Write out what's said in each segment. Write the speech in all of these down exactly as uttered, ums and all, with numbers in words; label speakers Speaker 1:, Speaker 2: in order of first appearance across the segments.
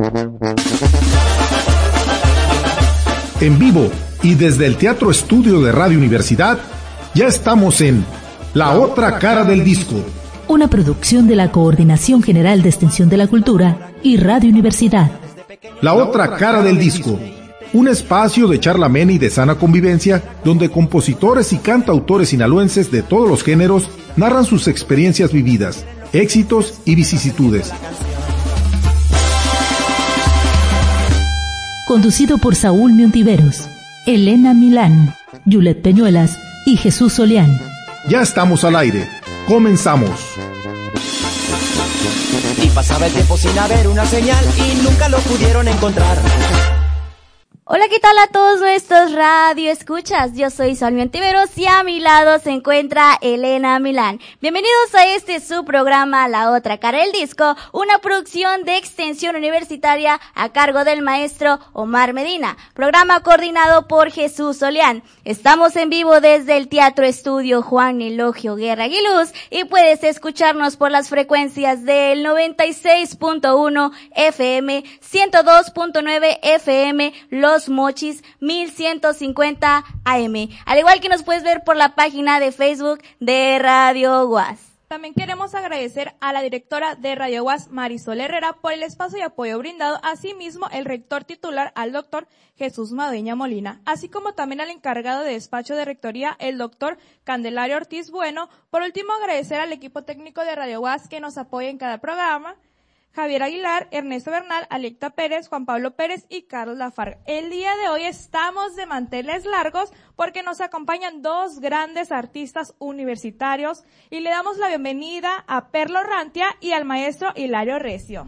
Speaker 1: En vivo y desde el Teatro Estudio de Radio Universidad, ya estamos en La Otra Cara del Disco.
Speaker 2: Una producción de la Coordinación General de Extensión de la Cultura y Radio Universidad.
Speaker 1: La Otra Cara del Disco. Un espacio de charla amena y de sana convivencia, donde compositores y cantautores sinaloenses de todos los géneros narran sus experiencias vividas, éxitos y vicisitudes.
Speaker 2: Conducido por Saúl Miontiveros, Elena Milán, Yulet Peñuelas y Jesús Solián.
Speaker 1: Ya estamos al aire. Comenzamos.
Speaker 3: Y pasaba el tiempo sin haber una señal y nunca lo pudieron encontrar.
Speaker 4: Hola, ¿qué tal a todos nuestros radio escuchas? Yo soy Saúl Miontiveros y a mi lado se encuentra Elena Milán. Bienvenidos a este su programa La Otra Cara del Disco, una producción de Extensión Universitaria a cargo del maestro Omar Medina, programa coordinado por Jesús Solián. Estamos en vivo desde el Teatro Estudio Juan Elogio Guerra Aguiluz y puedes escucharnos por las frecuencias del noventa y seis punto uno F M, ciento dos punto nueve F M, Los Mochis, mil ciento cincuenta A M, al igual que nos puedes ver por la página de Facebook de Radio UAS.
Speaker 5: También queremos agradecer a la directora de Radio UAS, Marisol Herrera, por el espacio y apoyo brindado, asimismo el rector titular al doctor Jesús Madueña Molina, así como también al encargado de despacho de rectoría, el doctor Candelario Ortiz Bueno. Por último, agradecer al equipo técnico de Radio UAS que nos apoya en cada programa, Javier Aguilar, Ernesto Bernal, Alecta Pérez, Juan Pablo Pérez y Carlos Lafargue. El día de hoy estamos de manteles largos porque nos acompañan dos grandes artistas universitarios y le damos la bienvenida a Perlo Rantia y al maestro Hilario Recio.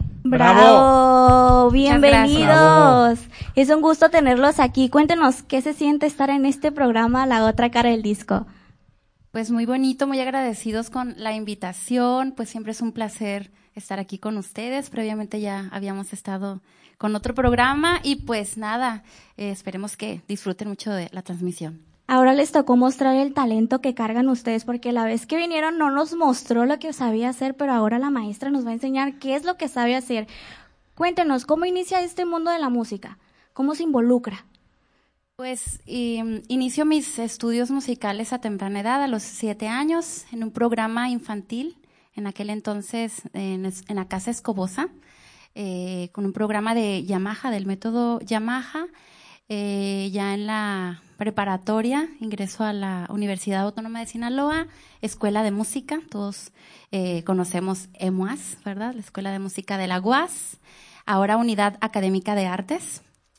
Speaker 4: ¡Bravo! ¡Bienvenidos! Es un gusto tenerlos aquí. Cuéntenos, ¿qué se siente estar en este programa La Otra Cara del Disco?
Speaker 6: Pues muy bonito, muy agradecidos con la invitación, pues siempre es un placer estar aquí con ustedes. Previamente ya habíamos estado con otro programa y pues nada, eh, esperemos que disfruten mucho de la transmisión.
Speaker 4: Ahora les tocó mostrar el talento que cargan ustedes, porque la vez que vinieron no nos mostró lo que sabía hacer, pero ahora la maestra nos va a enseñar qué es lo que sabe hacer. Cuéntenos, ¿cómo inicia este mundo de la música? ¿Cómo se involucra?
Speaker 6: Pues eh, inicio mis estudios musicales a temprana edad, a los siete años, en un programa infantil, en aquel entonces en, en la Casa Escobosa, eh, con un programa de Yamaha, del método Yamaha. Eh, ya en la preparatoria ingreso a la Universidad Autónoma de Sinaloa, Escuela de Música, todos eh, conocemos E M U A S, ¿verdad? La Escuela de Música de la U A S, ahora Unidad Académica de Artes.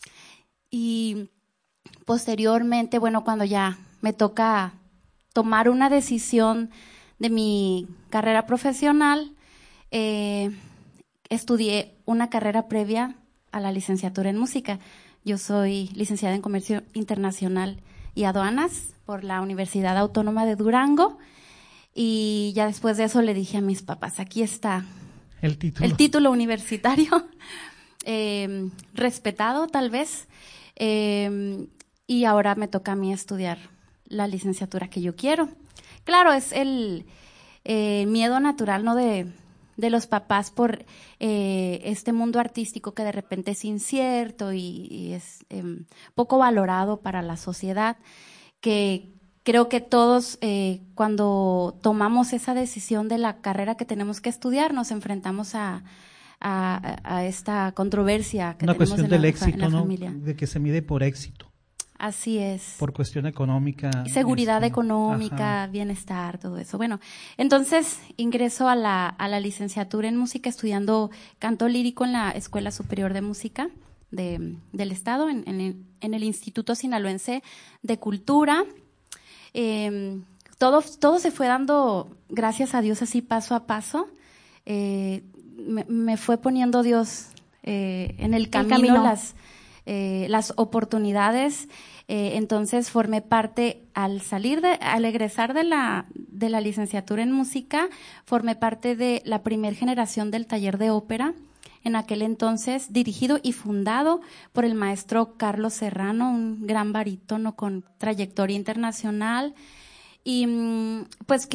Speaker 6: Y posteriormente, bueno, cuando ya me toca tomar una decisión de mi carrera profesional, eh, estudié una carrera previa a la licenciatura en música. Yo soy licenciada en Comercio Internacional y Aduanas por la Universidad Autónoma de Durango y ya después de eso le dije a mis papás, aquí está
Speaker 7: el título,
Speaker 6: el título universitario, eh, respetado tal vez, eh, y ahora me toca a mí estudiar la licenciatura que yo quiero. Claro, es el eh, miedo natural, ¿no?, de, de los papás por eh, este mundo artístico que de repente es incierto y, y es eh, poco valorado para la sociedad, que creo que todos eh, cuando tomamos esa decisión de la carrera que tenemos que estudiar nos enfrentamos a, a, a esta controversia que
Speaker 7: Una
Speaker 6: tenemos
Speaker 7: cuestión
Speaker 6: en la,
Speaker 7: del éxito,
Speaker 6: en la
Speaker 7: ¿no?
Speaker 6: familia.
Speaker 7: De que se mide por éxito.
Speaker 6: Así es.
Speaker 7: Por cuestión económica.
Speaker 6: Seguridad
Speaker 7: este,
Speaker 6: económica, ajá, bienestar, todo eso. Bueno, entonces ingreso a la, a la licenciatura en música estudiando canto lírico en la Escuela Superior de Música de, del Estado, en, en, el, en el Instituto Sinaloense de Cultura. Eh, todo, todo se fue dando, gracias a Dios, así paso a paso. Eh, me, me fue poniendo Dios eh, en el camino, el camino. las... Eh, las oportunidades, eh, entonces formé parte, al salir de, al egresar de la, de la licenciatura en música, formé parte de la primer generación del taller de ópera, en aquel entonces dirigido y fundado por el maestro Carlos Serrano, un gran barítono con trayectoria internacional, y pues que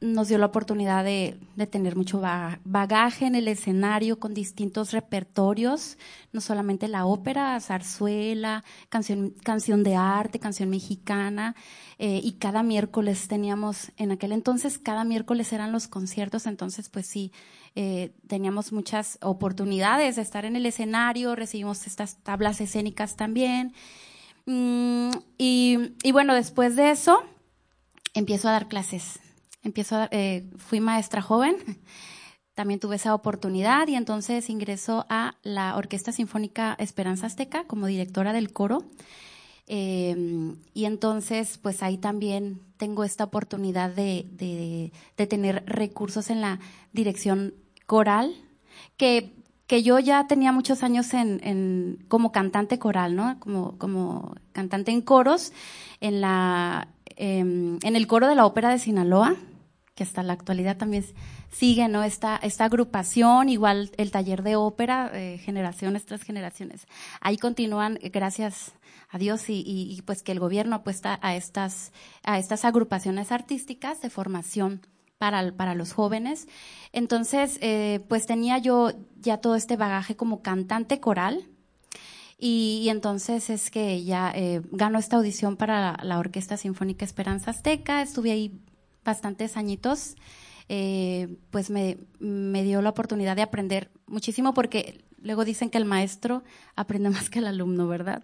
Speaker 6: nos dio la oportunidad de, de tener mucho bagaje en el escenario con distintos repertorios, no solamente la ópera, zarzuela, canción, canción de arte, canción mexicana, eh, y cada miércoles teníamos, en aquel entonces cada miércoles eran los conciertos, entonces pues sí, eh, teníamos muchas oportunidades de estar en el escenario, recibimos estas tablas escénicas también, mm, y, y bueno, después de eso empiezo a dar clases. Empiezo a, eh, fui maestra joven, también tuve esa oportunidad y entonces ingreso a la Orquesta Sinfónica Esperanza Azteca como directora del coro. Eh, y entonces, pues ahí también tengo esta oportunidad de, de, de tener recursos en la dirección coral, que, que yo ya tenía muchos años en, en, como cantante coral, ¿no? Como, como cantante en coros, en la, eh, en el coro de la Ópera de Sinaloa, que hasta la actualidad también sigue, ¿no? Esta, esta agrupación, igual el taller de ópera, eh, generaciones tras generaciones. Ahí continúan, gracias a Dios y, y, y pues que el gobierno apuesta a estas, a estas agrupaciones artísticas de formación para, para los jóvenes. Entonces, eh, pues tenía yo ya todo este bagaje como cantante coral. Y, y entonces es que ya eh, ganó esta audición para la, la Orquesta Sinfónica Esperanza Azteca. Estuve ahí bastantes añitos, eh, pues me, me dio la oportunidad de aprender muchísimo porque luego dicen que el maestro aprende más que el alumno, ¿verdad?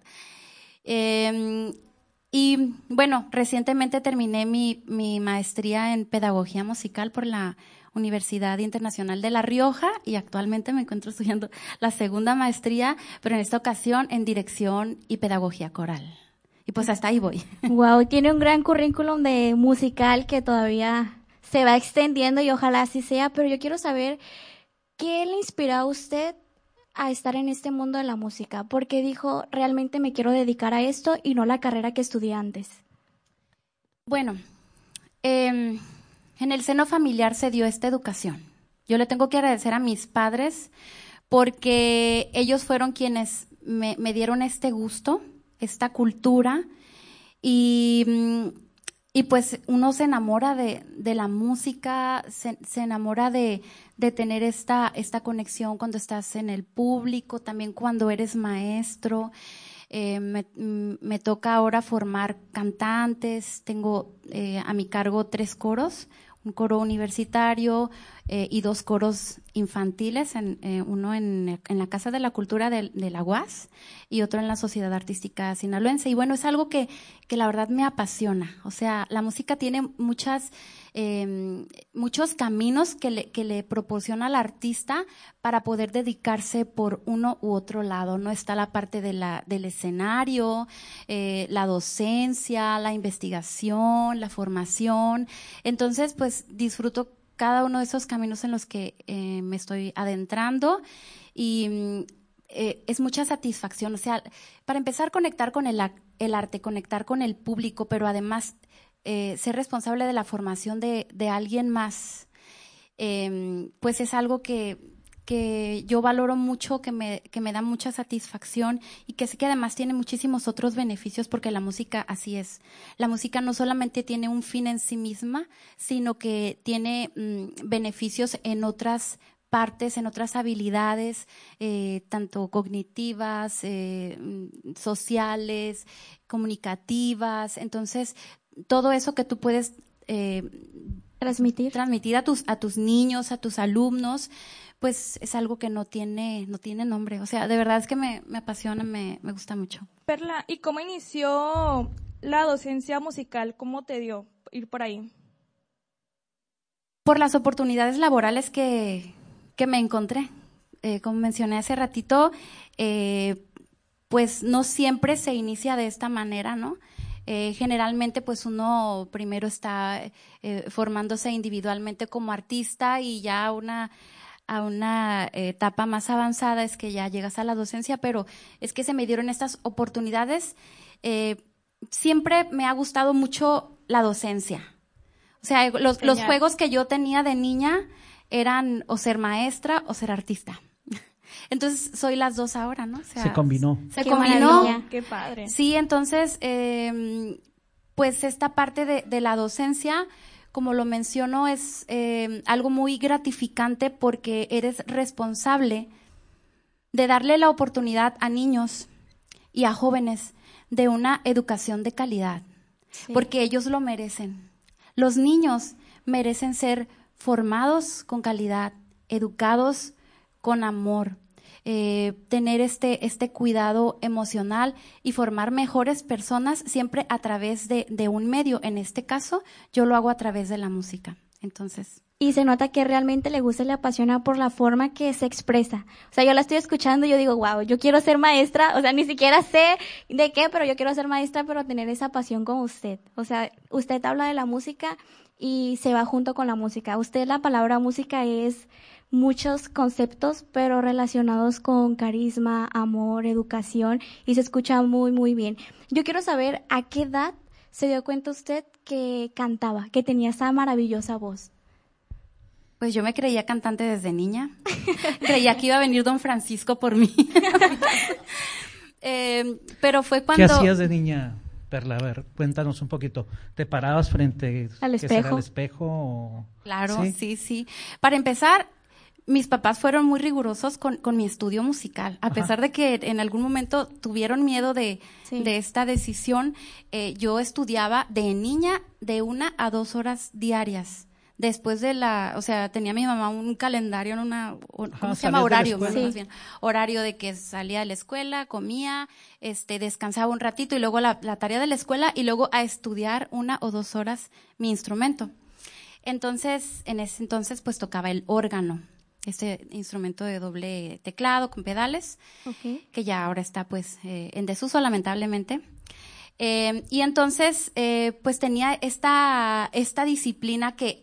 Speaker 6: Eh, y bueno, recientemente terminé mi, mi maestría en Pedagogía Musical por la Universidad Internacional de La Rioja y actualmente me encuentro estudiando la segunda maestría, pero en esta ocasión en Dirección y Pedagogía Coral. Y pues hasta ahí voy.
Speaker 4: Wow, tiene un gran currículum de musical que todavía se va extendiendo y ojalá así sea, pero yo quiero saber qué le inspiró a usted a estar en este mundo de la música, porque dijo, realmente me quiero dedicar a esto y no la carrera que estudié antes.
Speaker 6: Bueno, eh, en el seno familiar se dio esta educación. Yo le tengo que agradecer a mis padres porque ellos fueron quienes me, me dieron este gusto, esta cultura, y, y pues uno se enamora de, de la música, se, se enamora de, de tener esta, esta conexión cuando estás en el público, también cuando eres maestro. Eh, me, me toca ahora formar cantantes, tengo eh, a mi cargo tres coros, un coro universitario eh, y dos coros infantiles, en, eh, uno en, en la Casa de la Cultura de, de la U A S y otro en la Sociedad Artística Sinaloense. Y bueno, es algo que, que la verdad me apasiona. O sea, la música tiene muchas, eh, muchos caminos que le, que le proporciona al artista para poder dedicarse por uno u otro lado, ¿no? Está la parte de la, del escenario, eh, la docencia, la investigación, la formación. Entonces, pues disfruto cada uno de esos caminos en los que eh, me estoy adentrando y eh, es mucha satisfacción. O sea, para empezar, conectar con el, el arte, conectar con el público, pero además eh, ser responsable de la formación de, de alguien más, eh, pues es algo que, que yo valoro mucho, que me, que me da mucha satisfacción y que sé que además tiene muchísimos otros beneficios porque la música así es. La música no solamente tiene un fin en sí misma, sino que tiene mmm, beneficios en otras partes, en otras habilidades, eh, tanto cognitivas, eh, sociales, comunicativas. Entonces, todo eso que tú puedes eh,
Speaker 4: transmitir,
Speaker 6: transmitir a tus, a tus niños, a tus alumnos, pues es algo que no tiene, no tiene nombre. O sea, de verdad es que me, me apasiona, me, me gusta mucho.
Speaker 5: Perla, ¿y cómo inició la docencia musical? ¿Cómo te dio ir por ahí?
Speaker 6: Por las oportunidades laborales que, que me encontré. Eh, como mencioné hace ratito, eh, pues no siempre se inicia de esta manera, ¿no? Eh, generalmente pues uno primero está eh, formándose individualmente como artista y ya una a una etapa más avanzada es que ya llegas a la docencia, pero es que se me dieron estas oportunidades. Eh, siempre me ha gustado mucho la docencia. O sea, los, los juegos que yo tenía de niña eran o ser maestra o ser artista. Entonces soy las dos ahora, ¿no? O sea,
Speaker 7: se combinó.
Speaker 6: Se
Speaker 4: Qué
Speaker 6: combinó.
Speaker 4: maravilla.
Speaker 5: Qué padre.
Speaker 6: Sí, entonces, eh, pues esta parte de, de la docencia como lo menciono, es eh, algo muy gratificante porque eres responsable de darle la oportunidad a niños y a jóvenes de una educación de calidad, sí. porque ellos lo merecen. Los niños merecen ser formados con calidad, educados con amor, eh, tener este, este cuidado emocional y formar mejores personas siempre a través de, de un medio. En este caso, yo lo hago a través de la música. Entonces...
Speaker 4: Y se nota que realmente le gusta y le apasiona por la forma que se expresa. O sea, yo la estoy escuchando y yo digo, wow, yo quiero ser maestra. O sea, ni siquiera sé de qué, pero yo quiero ser maestra, pero tener esa pasión como usted. O sea, usted habla de la música y se va junto con la música. Usted, la palabra música es muchos conceptos, pero relacionados con carisma, amor, educación, y se escucha muy, muy bien. Yo quiero saber a qué edad se dio cuenta usted que cantaba, que tenía esa maravillosa voz.
Speaker 6: Pues yo me creía cantante desde niña. Creía que iba a venir Don Francisco por mí. eh, pero fue cuando...
Speaker 7: ¿Qué hacías de niña, Perla? A ver, cuéntanos un poquito. ¿Te parabas frente
Speaker 4: al
Speaker 7: ¿qué será,
Speaker 4: espejo?
Speaker 7: al espejo o...
Speaker 6: Claro,
Speaker 7: ¿Sí?
Speaker 6: sí, sí. Para empezar, mis papás fueron muy rigurosos con, con mi estudio musical. A
Speaker 7: Ajá.
Speaker 6: pesar de que en algún momento tuvieron miedo de,
Speaker 4: Sí.
Speaker 6: de esta decisión, eh, yo estudiaba de niña de una a dos horas diarias. Después de la, o sea, tenía mi mamá un calendario, en una, ¿cómo
Speaker 7: Ajá,
Speaker 6: se llama?
Speaker 7: salías de la
Speaker 6: Horario,
Speaker 7: escuela.
Speaker 6: bueno, más
Speaker 4: Sí.
Speaker 6: bien, horario de que salía de la escuela, comía, este, descansaba un ratito y luego la, la tarea de la escuela y luego a estudiar una o dos horas mi instrumento. Entonces, en ese entonces, pues tocaba el órgano, este instrumento de doble teclado con pedales,
Speaker 4: Okay.
Speaker 6: que ya ahora está pues eh, en desuso lamentablemente. Eh, y entonces, eh, pues tenía esta, esta disciplina que,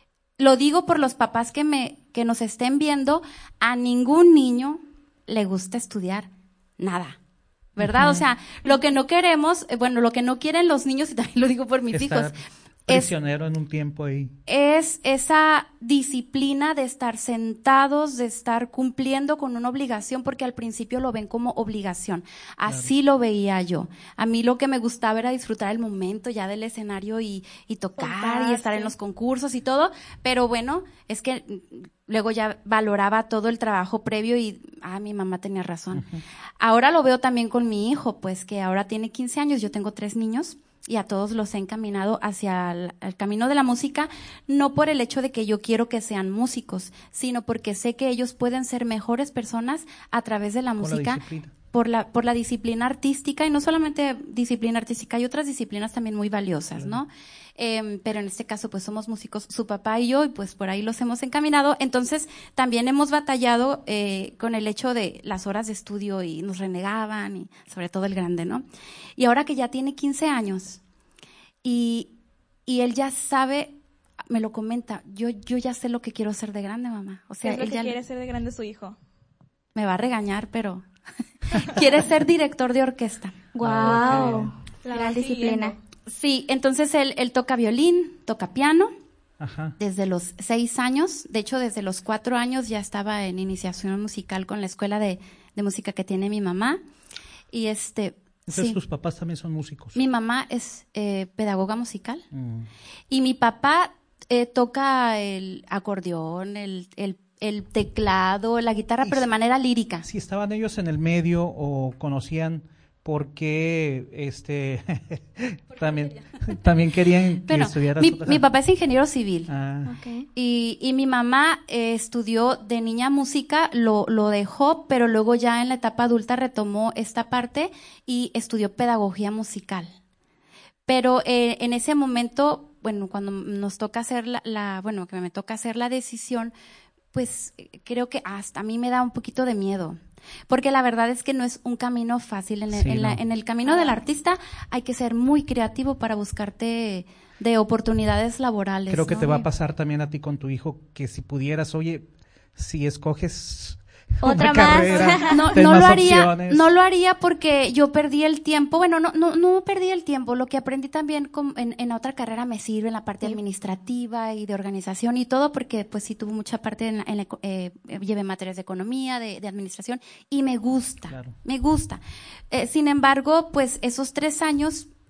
Speaker 6: lo digo por los papás que me, que nos estén viendo, a ningún niño le gusta estudiar nada, ¿verdad?
Speaker 7: Ujú.
Speaker 6: O sea, lo que no queremos, eh, bueno, lo que no quieren los niños, y también lo digo por mis
Speaker 7: Estar
Speaker 6: hijos, es
Speaker 7: prisionero en un tiempo ahí.
Speaker 6: es esa disciplina de estar sentados, de estar cumpliendo con una obligación, porque al principio lo ven como obligación. Así lo veía yo. A mí lo que me gustaba era disfrutar el momento ya del escenario y, y tocar y estar en
Speaker 4: Soltarse.
Speaker 6: los concursos y todo, pero bueno, es que mm, luego ya valoraba todo el trabajo previo y, ah, mi mamá tenía razón. Ahora lo veo también con mi hijo, pues que ahora tiene quince años, yo tengo tres niños. Y a todos los he encaminado hacia el, el camino de la música, no por el hecho de que yo quiero que sean músicos, sino porque sé que ellos pueden ser mejores personas a través de la
Speaker 7: Por la
Speaker 6: música,
Speaker 7: disciplina.
Speaker 6: por la por la disciplina artística, y no solamente disciplina artística, hay otras disciplinas también muy valiosas, ¿no? Eh, pero en este caso, pues somos músicos, su papá y yo, y pues por ahí los hemos encaminado. Entonces, también hemos batallado eh, con el hecho de las horas de estudio y nos renegaban, y sobre todo el grande, ¿no? Y ahora que ya tiene quince años y, y él ya sabe, me lo comenta, yo yo ya sé lo que quiero ser de grande, mamá. O
Speaker 5: ¿Qué
Speaker 6: sea,
Speaker 5: es lo
Speaker 6: él
Speaker 5: que
Speaker 6: ya
Speaker 5: quiere ser de grande su hijo?
Speaker 6: me va a regañar, pero quiere ser director de orquesta.
Speaker 4: Wow.
Speaker 7: Ah,
Speaker 5: La
Speaker 4: Gran
Speaker 5: va
Speaker 4: disciplina.
Speaker 5: siguiendo.
Speaker 6: Sí, entonces él, él toca violín, toca piano,
Speaker 7: Ajá.
Speaker 6: desde los seis años. De hecho, desde los cuatro años ya estaba en iniciación musical con la escuela de, de música que tiene mi mamá. Y este,
Speaker 7: Entonces
Speaker 6: sí,
Speaker 7: tus papás también son músicos.
Speaker 6: mi mamá es eh, pedagoga musical
Speaker 7: Mm.
Speaker 6: y mi papá eh, toca el acordeón, el, el, el teclado, la guitarra,
Speaker 7: Y
Speaker 6: pero de
Speaker 7: si-
Speaker 6: manera lírica.
Speaker 7: Si estaban ellos en el medio o conocían por qué este también también querían que
Speaker 6: Pero
Speaker 7: estudiaras
Speaker 6: mi,
Speaker 7: otra-
Speaker 6: mi papá es ingeniero civil.
Speaker 7: Ah,
Speaker 4: Okay.
Speaker 6: Y, y mi mamá eh, estudió de niña música, lo, lo dejó, pero luego ya en la etapa adulta retomó esta parte y estudió pedagogía musical. Pero eh, en ese momento, bueno, cuando nos toca hacer la, la, bueno, que me toca hacer la decisión, pues eh, creo que hasta a mí me da un poquito de miedo. Porque la verdad es que no es un camino fácil. En el,
Speaker 7: Sí,
Speaker 6: en la-
Speaker 7: no.
Speaker 6: en el camino del artista hay que ser muy creativo para buscarte de oportunidades laborales.
Speaker 7: creo que
Speaker 6: ¿no?
Speaker 7: te va a pasar también a ti con tu hijo que si pudieras, oye, si escoges
Speaker 4: Otra
Speaker 7: una
Speaker 4: más.
Speaker 7: carrera,
Speaker 6: No,
Speaker 7: ten
Speaker 6: no lo
Speaker 7: más
Speaker 6: haría,
Speaker 7: opciones.
Speaker 6: no lo haría porque yo perdí el tiempo. Bueno, no, no, no perdí el tiempo. Lo que aprendí también con- en, en otra carrera me sirve en la parte
Speaker 4: Sí.
Speaker 6: administrativa y de organización y todo, porque pues sí tuve mucha parte en, la- en la eco- eh, llevé materias de economía, de, de administración y me gusta,
Speaker 7: Claro.
Speaker 6: me gusta. Eh, sin embargo, pues esos tres años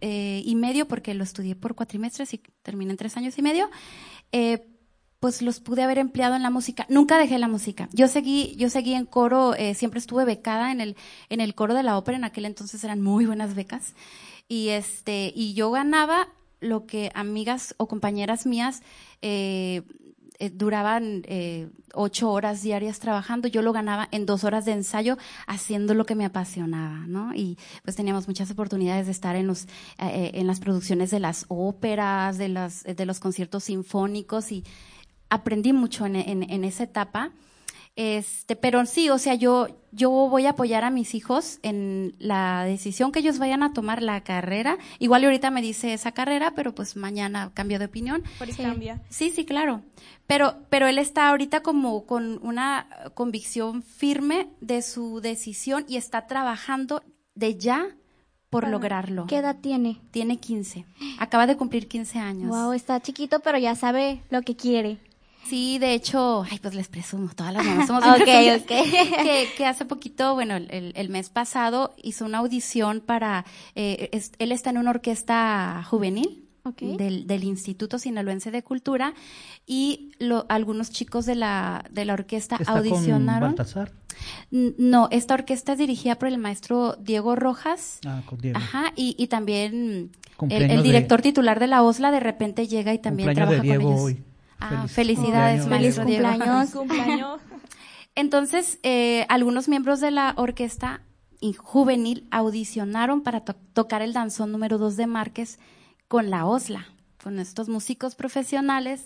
Speaker 6: eh, y medio, porque lo estudié por cuatrimestres y terminé en tres años y medio, eh, pues los pude haber empleado en la música. Nunca dejé la música. Yo seguí, yo seguí en coro, eh, siempre estuve becada en el, en el coro de la ópera. En aquel entonces eran muy buenas becas. Y este, y yo ganaba lo que amigas o compañeras mías, eh, eh, duraban eh, ocho horas diarias trabajando. Yo lo ganaba en dos horas de ensayo haciendo lo que me apasionaba, ¿no? Y pues teníamos muchas oportunidades de estar en los, eh, en las producciones de las óperas, de las, de los conciertos sinfónicos, y aprendí mucho en, en, en esa etapa. Este, pero sí, o sea, yo, yo voy a apoyar a mis hijos en la decisión que ellos vayan a tomar, la carrera. Igual ahorita me dice esa carrera, pero pues mañana cambio de opinión.
Speaker 5: Por ahí
Speaker 6: sí.
Speaker 5: cambia.
Speaker 6: Sí, sí, claro. Pero, pero él está ahorita como con una convicción firme de su decisión y está trabajando de ya por
Speaker 4: Para-
Speaker 6: lograrlo.
Speaker 4: ¿Qué edad tiene?
Speaker 6: Tiene quince. Acaba de cumplir quince años.
Speaker 4: Wow, está chiquito, pero ya sabe lo que quiere.
Speaker 6: Sí, de hecho, ay, pues les presumo, todas las mamás somos
Speaker 4: Ok,
Speaker 6: bien
Speaker 4: ok.
Speaker 6: que, que hace poquito, bueno, el, el mes pasado hizo una audición para, eh, es- él está en una orquesta juvenil
Speaker 4: Ok.
Speaker 6: del, del Instituto Sinaloense de Cultura, y lo, algunos chicos de la, de la orquesta
Speaker 7: ¿Está con
Speaker 6: audicionaron.
Speaker 7: Baltasar?
Speaker 6: N- No, esta orquesta es dirigida por el maestro Diego Rojas.
Speaker 7: Ah, con Diego.
Speaker 6: Ajá, y, y también el,
Speaker 7: Cumpleaños
Speaker 6: el
Speaker 7: de-
Speaker 6: director titular de la OSLA de repente llega y también
Speaker 7: Cumpleaños
Speaker 6: trabaja
Speaker 7: de Diego
Speaker 6: con ellos.
Speaker 7: hoy.
Speaker 6: Ah,
Speaker 7: Feliz
Speaker 6: felicidades,
Speaker 7: cumpleaños,
Speaker 6: maestro
Speaker 4: Feliz
Speaker 6: Diego.
Speaker 4: cumpleaños.
Speaker 5: Cumpleaños.
Speaker 6: Entonces, eh, algunos miembros de la orquesta in- juvenil audicionaron para to- tocar el danzón número dos de Márquez con la OSLA, con estos músicos profesionales.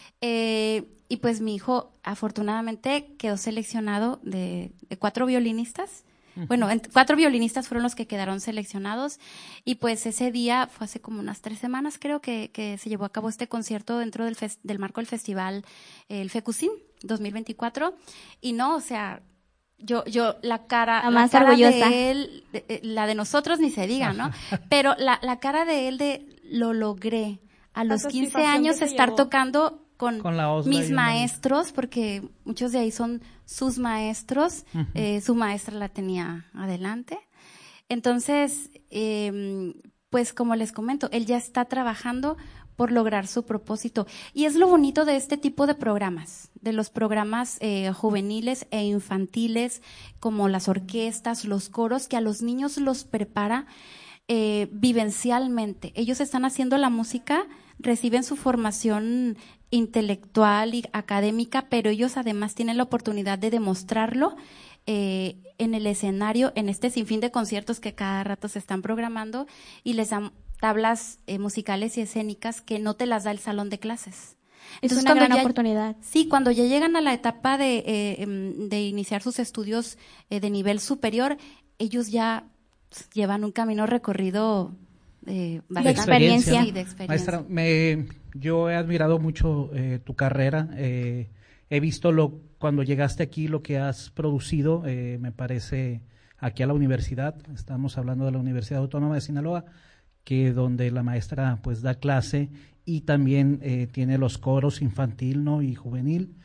Speaker 6: Eh, y pues mi hijo afortunadamente quedó seleccionado de, de cuatro violinistas. Bueno, en- cuatro violinistas fueron los que quedaron seleccionados, y pues ese día, fue hace como unas tres semanas creo que, que se llevó a cabo este concierto dentro del, fes- del marco del festival, eh, el FECUSIN dos mil veinticuatro, y no, o sea, yo, yo, la cara,
Speaker 4: La
Speaker 6: la
Speaker 4: más
Speaker 6: cara
Speaker 4: orgullosa.
Speaker 6: de él, de- eh, la de nosotros ni se diga, ¿no? Pero la, la cara de él de lo logré, a los quince
Speaker 5: satisfacción
Speaker 6: años
Speaker 5: que se
Speaker 6: estar
Speaker 5: llevó.
Speaker 6: tocando con,
Speaker 7: Con la OSLA
Speaker 6: mis
Speaker 7: y una-
Speaker 6: maestros, porque muchos de ahí son sus maestros,
Speaker 7: Ujú.
Speaker 6: eh, su maestra la tenía adelante. Entonces, eh, pues como les comento, él ya está trabajando por lograr su propósito. Y es lo bonito de este tipo de programas, de los programas eh, juveniles e infantiles, como las orquestas, los coros, que a los niños los prepara eh, vivencialmente. Ellos están haciendo la música, reciben su formación intelectual y académica, pero ellos además tienen la oportunidad de demostrarlo eh, en el escenario, en este sinfín de conciertos que cada rato se están programando, y les dan tablas eh, musicales y escénicas que no te las da el salón de clases.
Speaker 4: Es
Speaker 6: Entonces,
Speaker 4: una
Speaker 6: cuando
Speaker 4: gran
Speaker 6: ya-
Speaker 4: oportunidad.
Speaker 6: Sí, cuando ya llegan a la etapa de, eh, em, de iniciar sus estudios eh, de nivel superior, ellos ya pues, llevan un camino recorrido eh, bastante-
Speaker 4: experiencia.
Speaker 6: Sí, de experiencia.
Speaker 7: Maestra, me, yo he admirado mucho eh, tu carrera. eh, he visto lo cuando llegaste aquí lo que has producido. eh, me parece aquí a la universidad. Estamos hablando de la Universidad Autónoma de Sinaloa, que donde la maestra pues da clase y también eh, tiene los coros infantil, ¿no? y juvenil.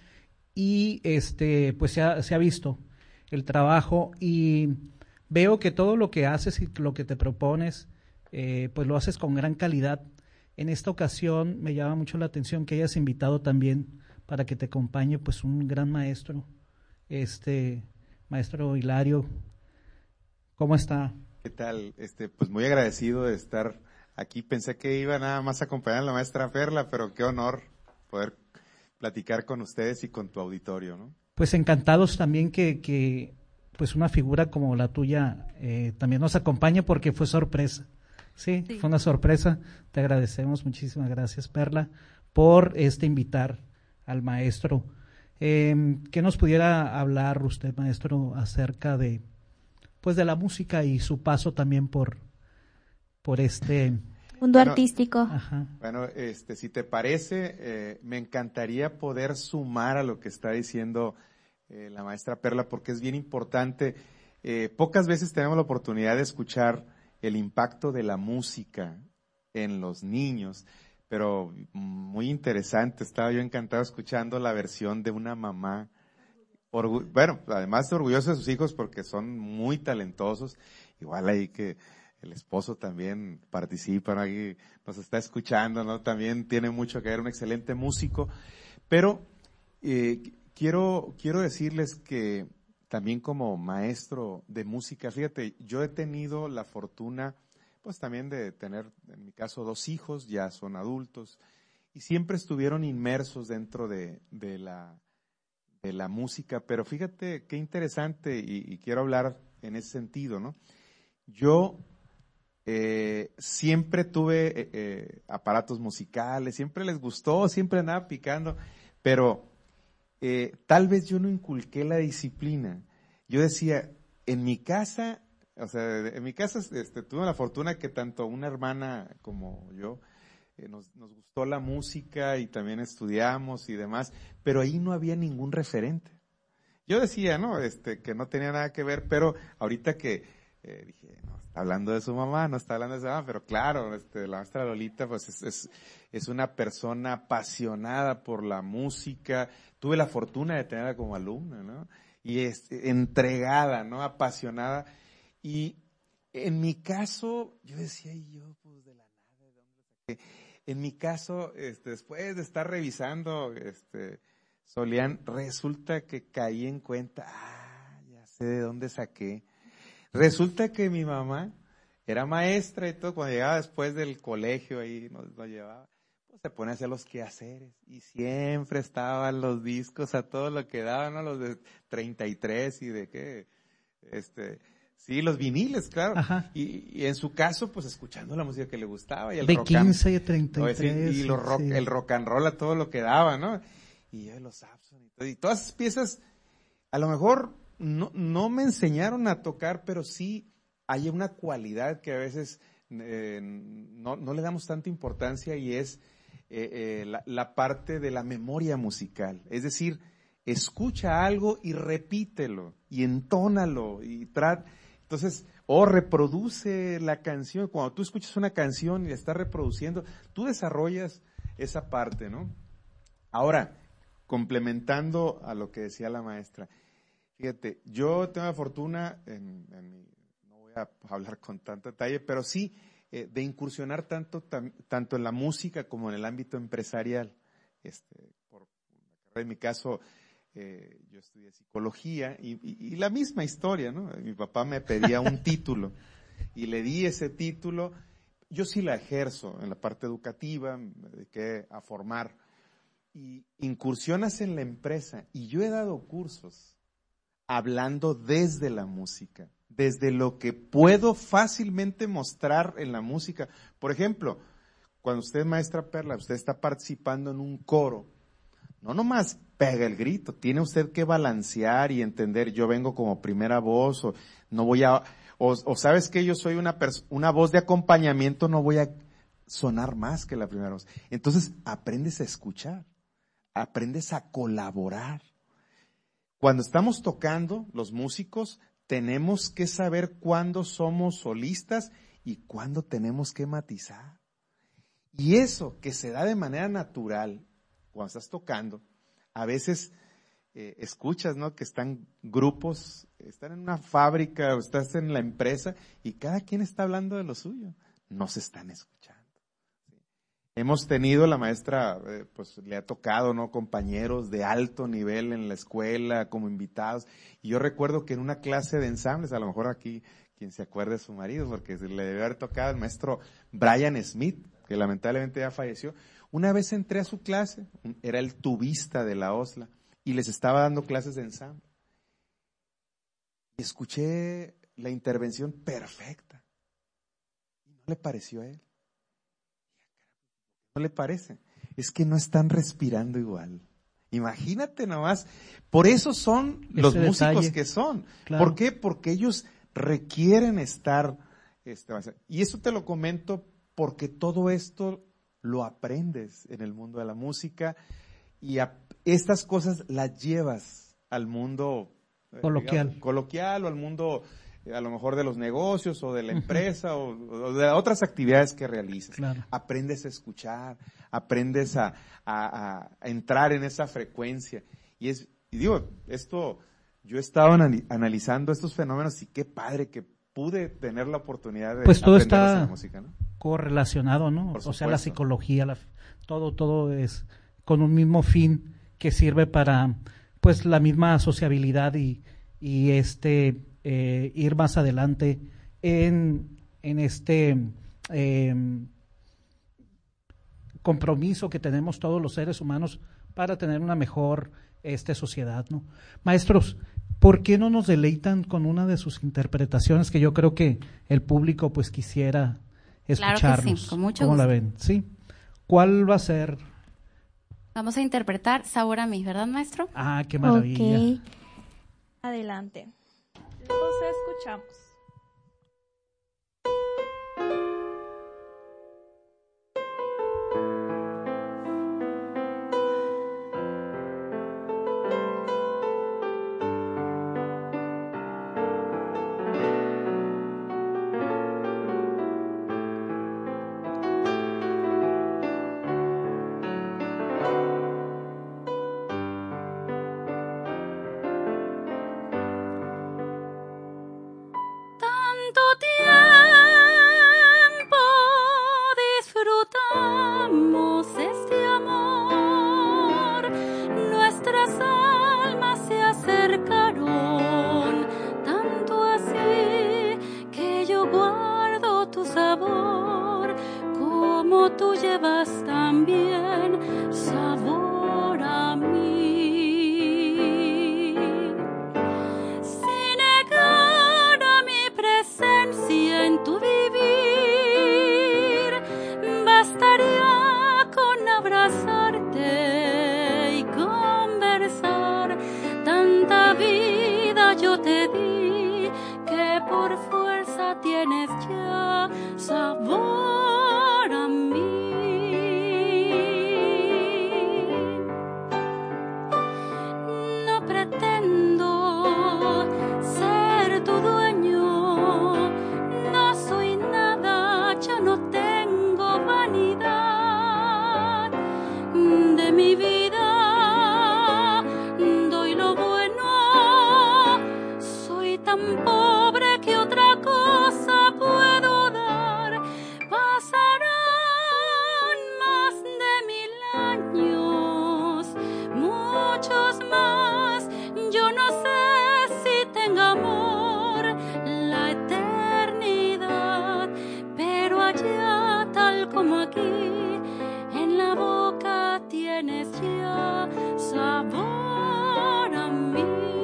Speaker 7: Y este pues se ha, se ha visto el trabajo, y veo que todo lo que haces y lo que te propones eh, pues lo haces con gran calidad. En esta ocasión me llama mucho la atención que hayas invitado también para que te acompañe pues un gran maestro, este maestro Hilario. ¿Cómo está?
Speaker 8: ¿Qué tal? Este, pues muy agradecido de estar aquí. Pensé que iba nada más a acompañar a la maestra Perla, pero qué honor poder platicar con ustedes y con tu auditorio, ¿no?
Speaker 7: Pues encantados también que, que pues una figura como la tuya eh, también nos acompañe, porque fue sorpresa. Sí,
Speaker 6: Sí.
Speaker 7: fue una sorpresa. Te agradecemos, muchísimas gracias, Perla, por este invitar al maestro. Eh, ¿Qué nos pudiera hablar usted, maestro, acerca de pues de la música y su paso también por por este
Speaker 4: Mundo
Speaker 8: Bueno,
Speaker 4: artístico.
Speaker 7: ajá.
Speaker 8: Bueno, este, si te parece, eh, me encantaría poder sumar a lo que está diciendo eh, la maestra Perla, porque es bien importante. Eh, pocas veces tenemos la oportunidad de escuchar el impacto de la música en los niños, pero muy interesante. Estaba yo encantado escuchando la versión de una mamá, orgu- bueno, además orgullosa de sus hijos porque son muy talentosos, igual ahí que el esposo también participa, ¿no? Aquí nos está escuchando, ¿no? También tiene mucho que ver, un excelente músico. Pero eh, quiero, quiero decirles que también como maestro de música, fíjate, yo he tenido la fortuna, pues también de tener, en mi caso, dos hijos, ya son adultos, y siempre estuvieron inmersos dentro de, de la, de la música. Pero fíjate qué interesante, y, y quiero hablar en ese sentido, ¿no? Yo eh, siempre tuve eh, eh, aparatos musicales, siempre les gustó, siempre andaba picando, pero eh, tal vez yo no inculqué la disciplina. Yo decía, en mi casa, o sea, en mi casa este, tuve la fortuna que tanto una hermana como yo eh, nos, nos gustó la música y también estudiamos y demás, pero ahí no había ningún referente. Yo decía, ¿no? Este, que no tenía nada que ver, pero ahorita que eh, dije, no, está hablando de su mamá, no está hablando de su mamá, pero claro, este, la maestra Lolita, pues es, es, es una persona apasionada por la música. Tuve la fortuna de tenerla como alumna, ¿no? Y es entregada, ¿no? Apasionada. Y en mi caso, yo decía, y yo, pues de la nada, ¿de dónde saqué? En mi caso, este, después de estar revisando, este, Solián, resulta que caí en cuenta, ah, ya sé de dónde saqué. Resulta que mi mamá era maestra y todo, cuando llegaba después del colegio ahí nos, nos llevaba, pues se pone a hacer los quehaceres y siempre estaban los discos a todo lo que daban, ¿no? Los de treinta y tres y de qué, este, sí, los viniles, claro. Y, y en su caso, pues escuchando la música que le gustaba y el
Speaker 7: de
Speaker 8: rock
Speaker 7: quince y treinta y tres.
Speaker 8: Y, y los rock, sí. El rock and roll a todo lo que daba, ¿no? Y yo los Abson y todo, y todas esas piezas, a lo mejor no, no me enseñaron a tocar, pero sí hay una cualidad que a veces eh, no, no le damos tanta importancia, y es eh, eh, la, la parte de la memoria musical. Es decir, escucha algo y repítelo, y entónalo, y tra- entonces, o reproduce la canción. Cuando tú escuchas una canción y la estás reproduciendo, tú desarrollas esa parte, ¿no? Ahora, complementando a lo que decía la maestra, fíjate, yo tengo la fortuna, en, en mi, no voy a hablar con tanto detalle, pero sí eh, de incursionar tanto, tam, tanto en la música como en el ámbito empresarial. Este, por, en mi caso, eh, yo estudié psicología y, y, y la misma historia, ¿no? Mi papá me pedía un título y le di ese título. Yo sí la ejerzo en la parte educativa, me dediqué a formar, y incursionas en la empresa, y yo he dado cursos hablando desde la música, desde lo que puedo fácilmente mostrar en la música. Por ejemplo, cuando usted, maestra Perla, usted está participando en un coro, no nomás pega el grito, tiene usted que balancear y entender, yo vengo como primera voz, o no voy a, o, o sabes que yo soy una pers- una voz de acompañamiento, no voy a sonar más que la primera voz. Entonces, aprendes a escuchar, aprendes a colaborar. Cuando estamos tocando, los músicos, tenemos que saber cuándo somos solistas y cuándo tenemos que matizar. Y eso que se da de manera natural, cuando estás tocando, a veces eh, escuchas, ¿no? Que están grupos, están en una fábrica o estás en la empresa y cada quien está hablando de lo suyo. No se están escuchando. Hemos tenido, la maestra, eh, pues le ha tocado, ¿no? Compañeros de alto nivel en la escuela como invitados. Y yo recuerdo que en una clase de ensambles, a lo mejor aquí quien se acuerde de su marido, porque le debe haber tocado el maestro Brian Smith, que lamentablemente ya falleció. Una vez entré a su clase, era el tubista de la OSLA, y les estaba dando clases de ensamble. Y escuché la intervención perfecta. Y no le pareció a él. ¿No le parece? Es que no están respirando igual. Imagínate nomás. Por eso son
Speaker 7: Ese
Speaker 8: los
Speaker 7: detalle.
Speaker 8: músicos que son.
Speaker 7: Claro.
Speaker 8: ¿Por qué? Porque ellos requieren estar. Este, y eso te lo comento porque todo esto lo aprendes en el mundo de la música, y a, estas cosas las llevas al mundo eh,
Speaker 7: coloquial.
Speaker 8: digamos, coloquial o al mundo a lo mejor de los negocios o de la empresa o, o de otras actividades que realizas.
Speaker 7: Claro.
Speaker 8: Aprendes a escuchar, aprendes a, a, a entrar en esa frecuencia. Y es, y digo, esto, yo he estado analizando estos fenómenos y qué padre que pude tener la oportunidad de
Speaker 7: pues todo
Speaker 8: aprender
Speaker 7: está
Speaker 8: esa música, ¿no?
Speaker 7: correlacionado, ¿no?
Speaker 8: Por
Speaker 7: O sea, la
Speaker 8: supuesto.
Speaker 7: psicología, la, todo, todo es con un mismo fin que sirve para, pues, la misma sociabilidad y, y este eh, ir más adelante en, en este eh, compromiso que tenemos todos los seres humanos para tener una mejor este sociedad, ¿no? Maestros, ¿por qué no nos deleitan con una de sus interpretaciones que yo creo que el público pues quisiera escucharnos?
Speaker 6: Claro que sí, con mucho
Speaker 7: ¿Cómo
Speaker 6: gusto.
Speaker 7: la ven? ¿Sí? ¿Cuál va a ser?
Speaker 6: Vamos a interpretar Sabor a mí, ¿verdad, maestro?
Speaker 7: Ah, qué maravilla.
Speaker 4: Ok.
Speaker 5: Adelante. Los escuchamos.
Speaker 6: Tanto tiempo disfrutamos este amor, nuestras almas se acercaron, tanto así que yo guardo tu sabor, como tú llevas también sabor a mí. En tu vivir bastaría con abrazarte y conversar. Tanta vida yo te di que por fuerza tienes ya sabor a mí. No pretendo ser tu dueño, no soy nada, yo no tengo vanidad de mi vida, doy lo bueno, soy tan pobre que otra cosa puedo dar. Pasarán más de mil años, muchos más, yo no sé si tenga amor la eternidad, pero allá tal como aquí, en la boca tienes ya sabor a mí.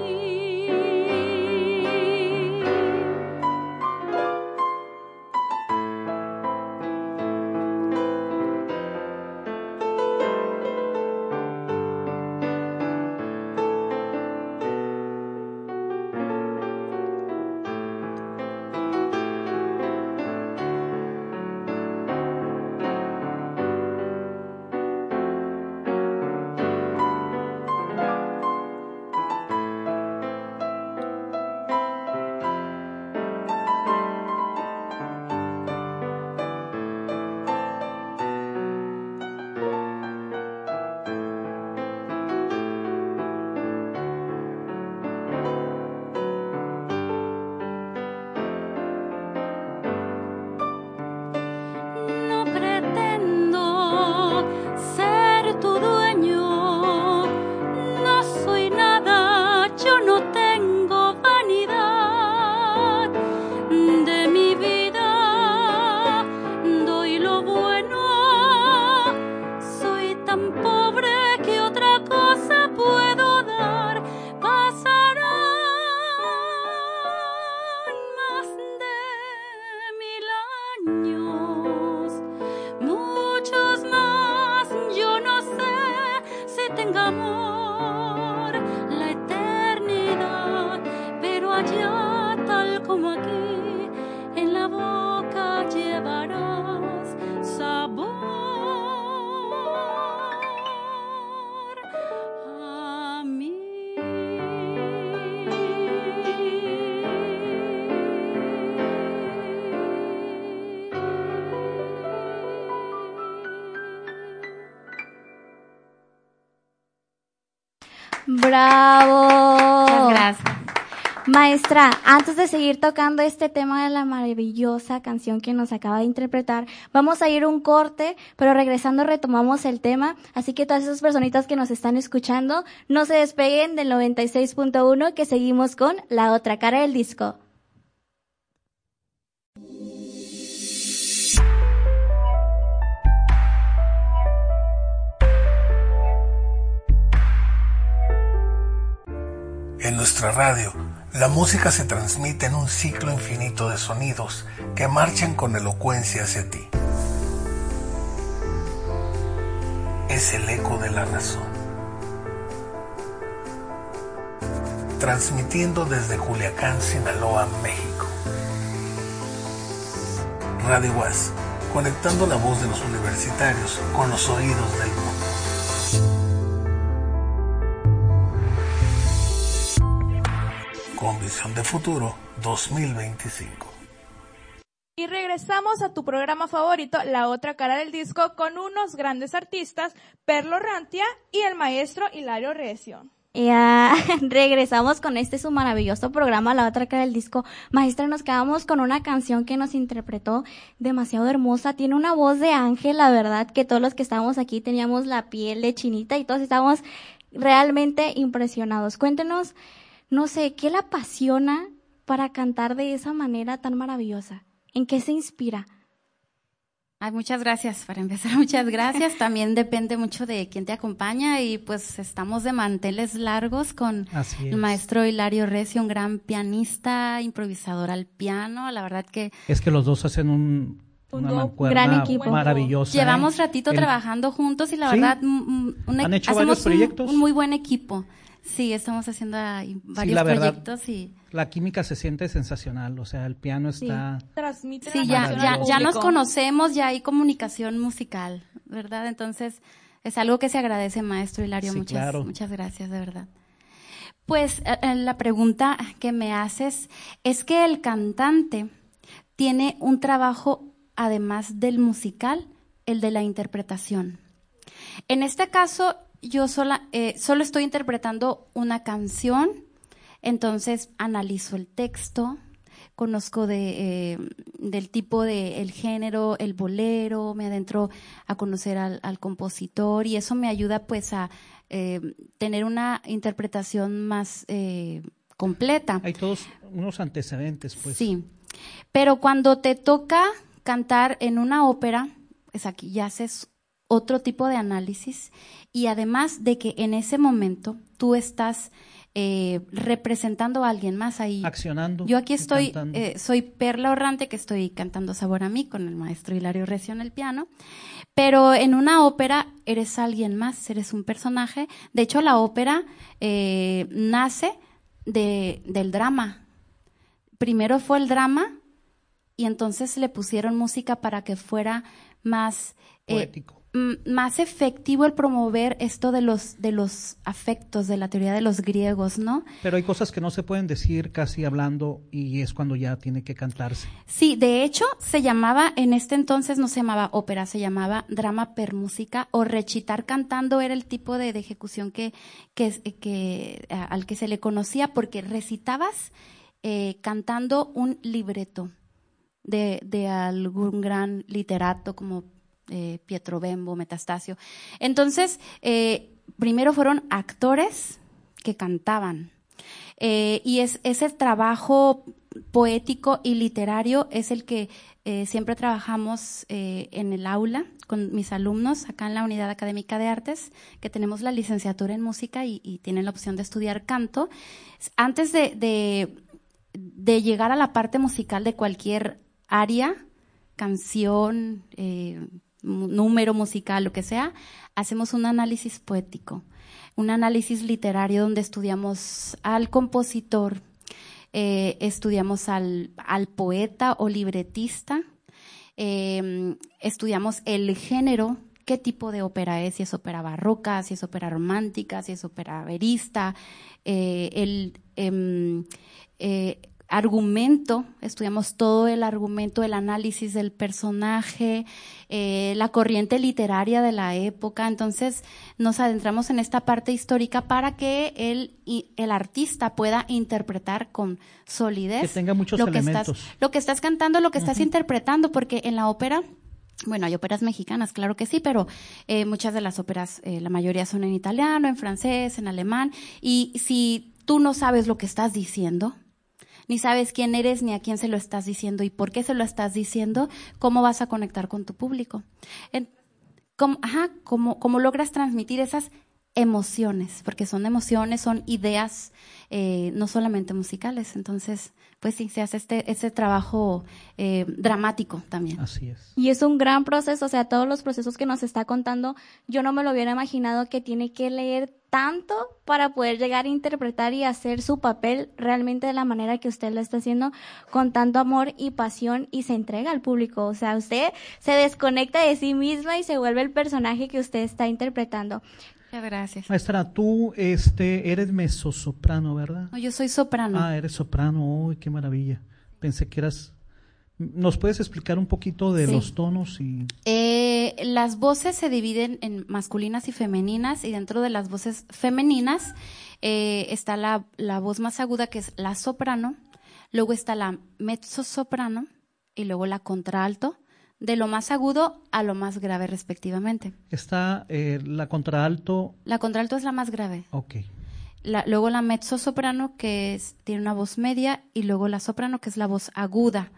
Speaker 6: No pretendo ser tu dueño, no soy nada, yo no tengo vanidad de mi vida, doy lo bueno, soy tan pobre que otra cosa puedo dar. Pasarán más de mil años, muchos más, yo no sé si tenga amor la eternidad, pero allá tal como aquí, en la boca llevarás sabor a mí.
Speaker 4: ¡Bravo!
Speaker 6: Muchas gracias.
Speaker 4: Maestra, antes de seguir tocando este tema de la maravillosa canción que nos acaba de interpretar, vamos a ir a un corte, pero regresando retomamos el tema, así que todas esas personitas que nos están escuchando, no se despeguen del noventa y seis punto uno, que seguimos con La Otra Cara del Disco.
Speaker 9: En nuestra radio, la música se transmite en un ciclo infinito de sonidos que marchan con elocuencia hacia ti. Es el eco de la razón. Transmitiendo desde Culiacán, Sinaloa, México. Radio UAS, conectando la voz de los universitarios con los oídos del mundo. Con visión de futuro dos mil veinticinco.
Speaker 5: Y regresamos a tu programa favorito, La Otra Cara del Disco, con unos grandes artistas, Perlo Rantia y el maestro Hilario Recio.
Speaker 4: Ya regresamos con este su maravilloso programa, La Otra Cara del Disco. Maestra, nos quedamos con una canción que nos interpretó demasiado hermosa. Tiene una voz de ángel, la verdad, que todos los que estábamos aquí teníamos la piel de chinita y todos estábamos realmente impresionados. Cuéntenos, no sé, ¿qué la apasiona para cantar de esa manera tan maravillosa? ¿En qué se inspira?
Speaker 6: Ay, muchas gracias, para empezar, muchas gracias. También depende mucho de quién te acompaña y pues estamos de manteles largos con el maestro Hilario Recio, un gran pianista, improvisador al piano. La verdad que...
Speaker 7: Es que los dos hacen un... Una mancuerna
Speaker 4: gran equipo
Speaker 7: maravillosa.
Speaker 6: Llevamos ratito el... trabajando juntos y la
Speaker 7: ¿Sí?
Speaker 6: verdad un, un,
Speaker 7: ¿Han hecho
Speaker 6: hacemos
Speaker 7: varios proyectos?
Speaker 6: Un, un muy buen equipo. Sí, estamos haciendo varios
Speaker 7: sí, la verdad,
Speaker 6: proyectos y
Speaker 7: la química se siente sensacional, o sea, el piano está...
Speaker 6: Sí, sí ya, ya, ya nos conocemos, ya hay comunicación musical, ¿verdad? Entonces, es algo que se agradece, maestro Hilario,
Speaker 7: sí,
Speaker 6: muchas,
Speaker 7: claro.
Speaker 6: muchas gracias, de verdad. Pues, eh, la pregunta que me haces es que el cantante tiene un trabajo, además del musical, el de la interpretación. En este caso, yo sola, eh, solo estoy interpretando una canción, entonces analizo el texto, conozco de, eh, del tipo de el género, el bolero, me adentro a conocer al, al compositor y eso me ayuda pues a eh, tener una interpretación más eh, completa.
Speaker 7: Hay todos unos antecedentes, pues.
Speaker 6: Sí, pero cuando te toca cantar en una ópera, es aquí ya haces otro tipo de análisis y además de que en ese momento tú estás eh, representando a alguien más ahí.
Speaker 7: Accionando.
Speaker 6: Yo aquí estoy, eh, soy Perla Orrante, que estoy cantando Sabor a mí con el maestro Hilario Recio en el piano, pero en una ópera eres alguien más, eres un personaje. De hecho, la ópera eh, nace de, del drama. Primero fue el drama y entonces le pusieron música para que fuera más...
Speaker 7: poético.
Speaker 6: Eh, más efectivo el promover esto de los de los afectos, de la teoría de los griegos, ¿no?
Speaker 7: Pero hay cosas que no se pueden decir casi hablando y es cuando ya tiene que cantarse.
Speaker 6: Sí, de hecho se llamaba, en este entonces no se llamaba ópera, se llamaba drama per música o recitar cantando era el tipo de, de ejecución que, que, que a, al que se le conocía porque recitabas eh, cantando un libreto de, de algún gran literato como Eh, Pietro Bembo, Metastasio. Entonces, eh, primero fueron actores que cantaban. Eh, y es ese trabajo poético y literario es el que eh, siempre trabajamos eh, en el aula con mis alumnos acá en la Unidad Académica de Artes, que tenemos la licenciatura en música y, y tienen la opción de estudiar canto. Antes de, de, de llegar a la parte musical de cualquier área, canción, eh, número musical, lo que sea, hacemos un análisis poético, un análisis literario donde estudiamos al compositor, eh, estudiamos al, al poeta o libretista, eh, estudiamos el género, qué tipo de ópera es, si es ópera barroca, si es ópera romántica, si es ópera verista, eh, el, eh, eh, argumento, estudiamos todo el argumento, el análisis del personaje, eh, la corriente literaria de la época. Entonces nos adentramos en esta parte histórica para que el, el artista pueda interpretar con solidez.
Speaker 7: Que tenga muchos
Speaker 6: lo que
Speaker 7: elementos.
Speaker 6: Estás, lo que estás cantando, lo que estás uh-huh. interpretando, porque en la ópera, bueno, hay óperas mexicanas, claro que sí, pero eh, muchas de las óperas, eh, la mayoría son en italiano, en francés, en alemán, y si tú no sabes lo que estás diciendo, ni sabes quién eres, ni a quién se lo estás diciendo y por qué se lo estás diciendo, ¿cómo vas a conectar con tu público? En, ¿cómo, ajá, cómo, cómo logras transmitir esas emociones? Porque son emociones, son ideas, eh, no solamente musicales. Entonces, pues sí, se hace este, este trabajo eh, dramático también.
Speaker 7: Así es.
Speaker 4: Y es un gran proceso, o sea, todos los procesos que nos está contando, yo no me lo hubiera imaginado que tiene que leer tanto para poder llegar a interpretar y hacer su papel realmente de la manera que usted lo está haciendo, con tanto amor y pasión, y se entrega al público. O sea, usted se desconecta de sí misma y se vuelve el personaje que usted está interpretando.
Speaker 6: Muchas gracias.
Speaker 7: Maestra, tú este, eres mezzosoprano, ¿verdad?
Speaker 6: No, yo soy soprano.
Speaker 7: Ah, eres soprano. Uy, qué maravilla. Pensé que eras... ¿Nos puedes explicar un poquito de sí. los tonos? y
Speaker 6: eh, Las voces se dividen en masculinas y femeninas, y dentro de las voces femeninas eh, está la, la voz más aguda, que es la soprano, luego está la mezzosoprano y luego la contralto, de lo más agudo a lo más grave respectivamente.
Speaker 7: Está eh, la contralto.
Speaker 6: La contralto es la más grave.
Speaker 7: Ok.
Speaker 6: La, luego la mezzosoprano, que es, tiene una voz media, y luego la soprano, que es la voz aguda.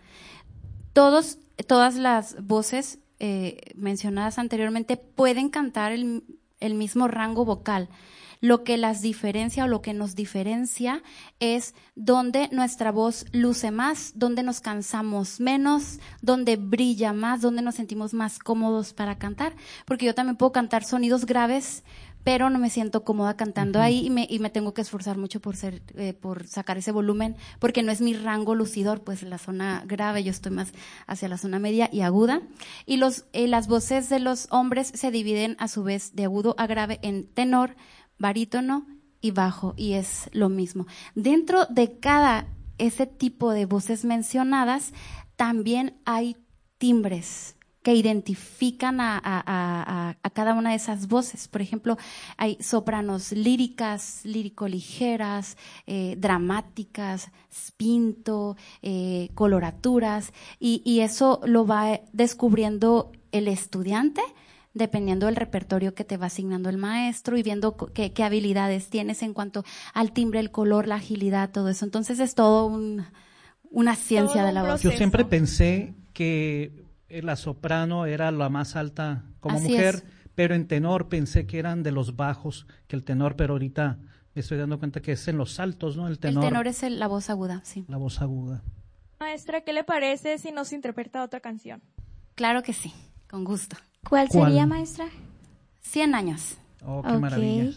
Speaker 6: Todos, todas las voces eh, mencionadas anteriormente pueden cantar el, el mismo rango vocal. Lo que las diferencia o lo que nos diferencia es donde nuestra voz luce más, donde nos cansamos menos, donde brilla más, donde nos sentimos más cómodos para cantar. Porque yo también puedo cantar sonidos graves, pero no me siento cómoda cantando uh-huh. ahí y me, y me tengo que esforzar mucho por ser, eh, por sacar ese volumen, porque no es mi rango lucidor, pues la zona grave, yo estoy más hacia la zona media y aguda. Y los, eh, las voces de los hombres se dividen a su vez de agudo a grave en tenor, barítono y bajo, y es lo mismo. Dentro de cada ese tipo de voces mencionadas, también hay timbres que identifican a, a, a, a cada una de esas voces. Por ejemplo, hay sopranos líricas, lírico-ligeras, eh, dramáticas, spinto, eh, coloraturas, y, y eso lo va descubriendo el estudiante dependiendo del repertorio que te va asignando el maestro y viendo qué, qué habilidades tienes en cuanto al timbre, el color, la agilidad, todo eso. Entonces es todo un, una ciencia de la voz.
Speaker 7: Yo siempre pensé que la soprano era la más alta como
Speaker 6: Así
Speaker 7: mujer,
Speaker 6: es.
Speaker 7: Pero en tenor pensé que eran de los bajos que el tenor, pero ahorita me estoy dando cuenta que es en los altos, ¿no? El tenor,
Speaker 6: el tenor es el, la voz aguda, sí.
Speaker 7: La voz aguda.
Speaker 5: Maestra, ¿qué le parece si nos interpreta otra canción?
Speaker 6: Claro que sí, con gusto.
Speaker 4: ¿Cuál,
Speaker 7: ¿Cuál?
Speaker 4: sería, maestra?
Speaker 6: Cien años.
Speaker 7: Oh, qué
Speaker 4: okay.
Speaker 7: maravilla.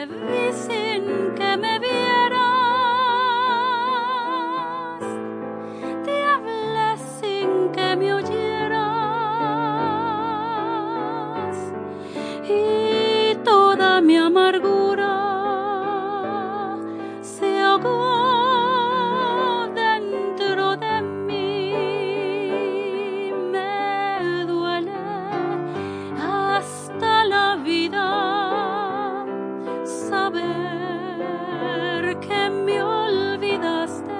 Speaker 6: vi sin que me vieras, te hablé sin que me oyeras, y toda mi amargura se ahogó dentro de mí. Me duele hasta la vida saber que me olvidaste,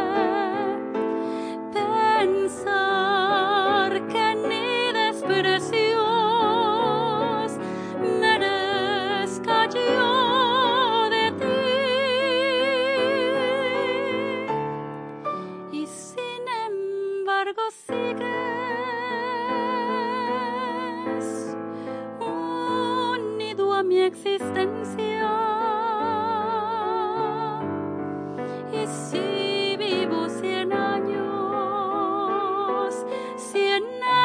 Speaker 6: pensar que ni desprecios merezca yo de ti, y sin embargo sigues unido a mi existencia. Y si vivo cien años, cien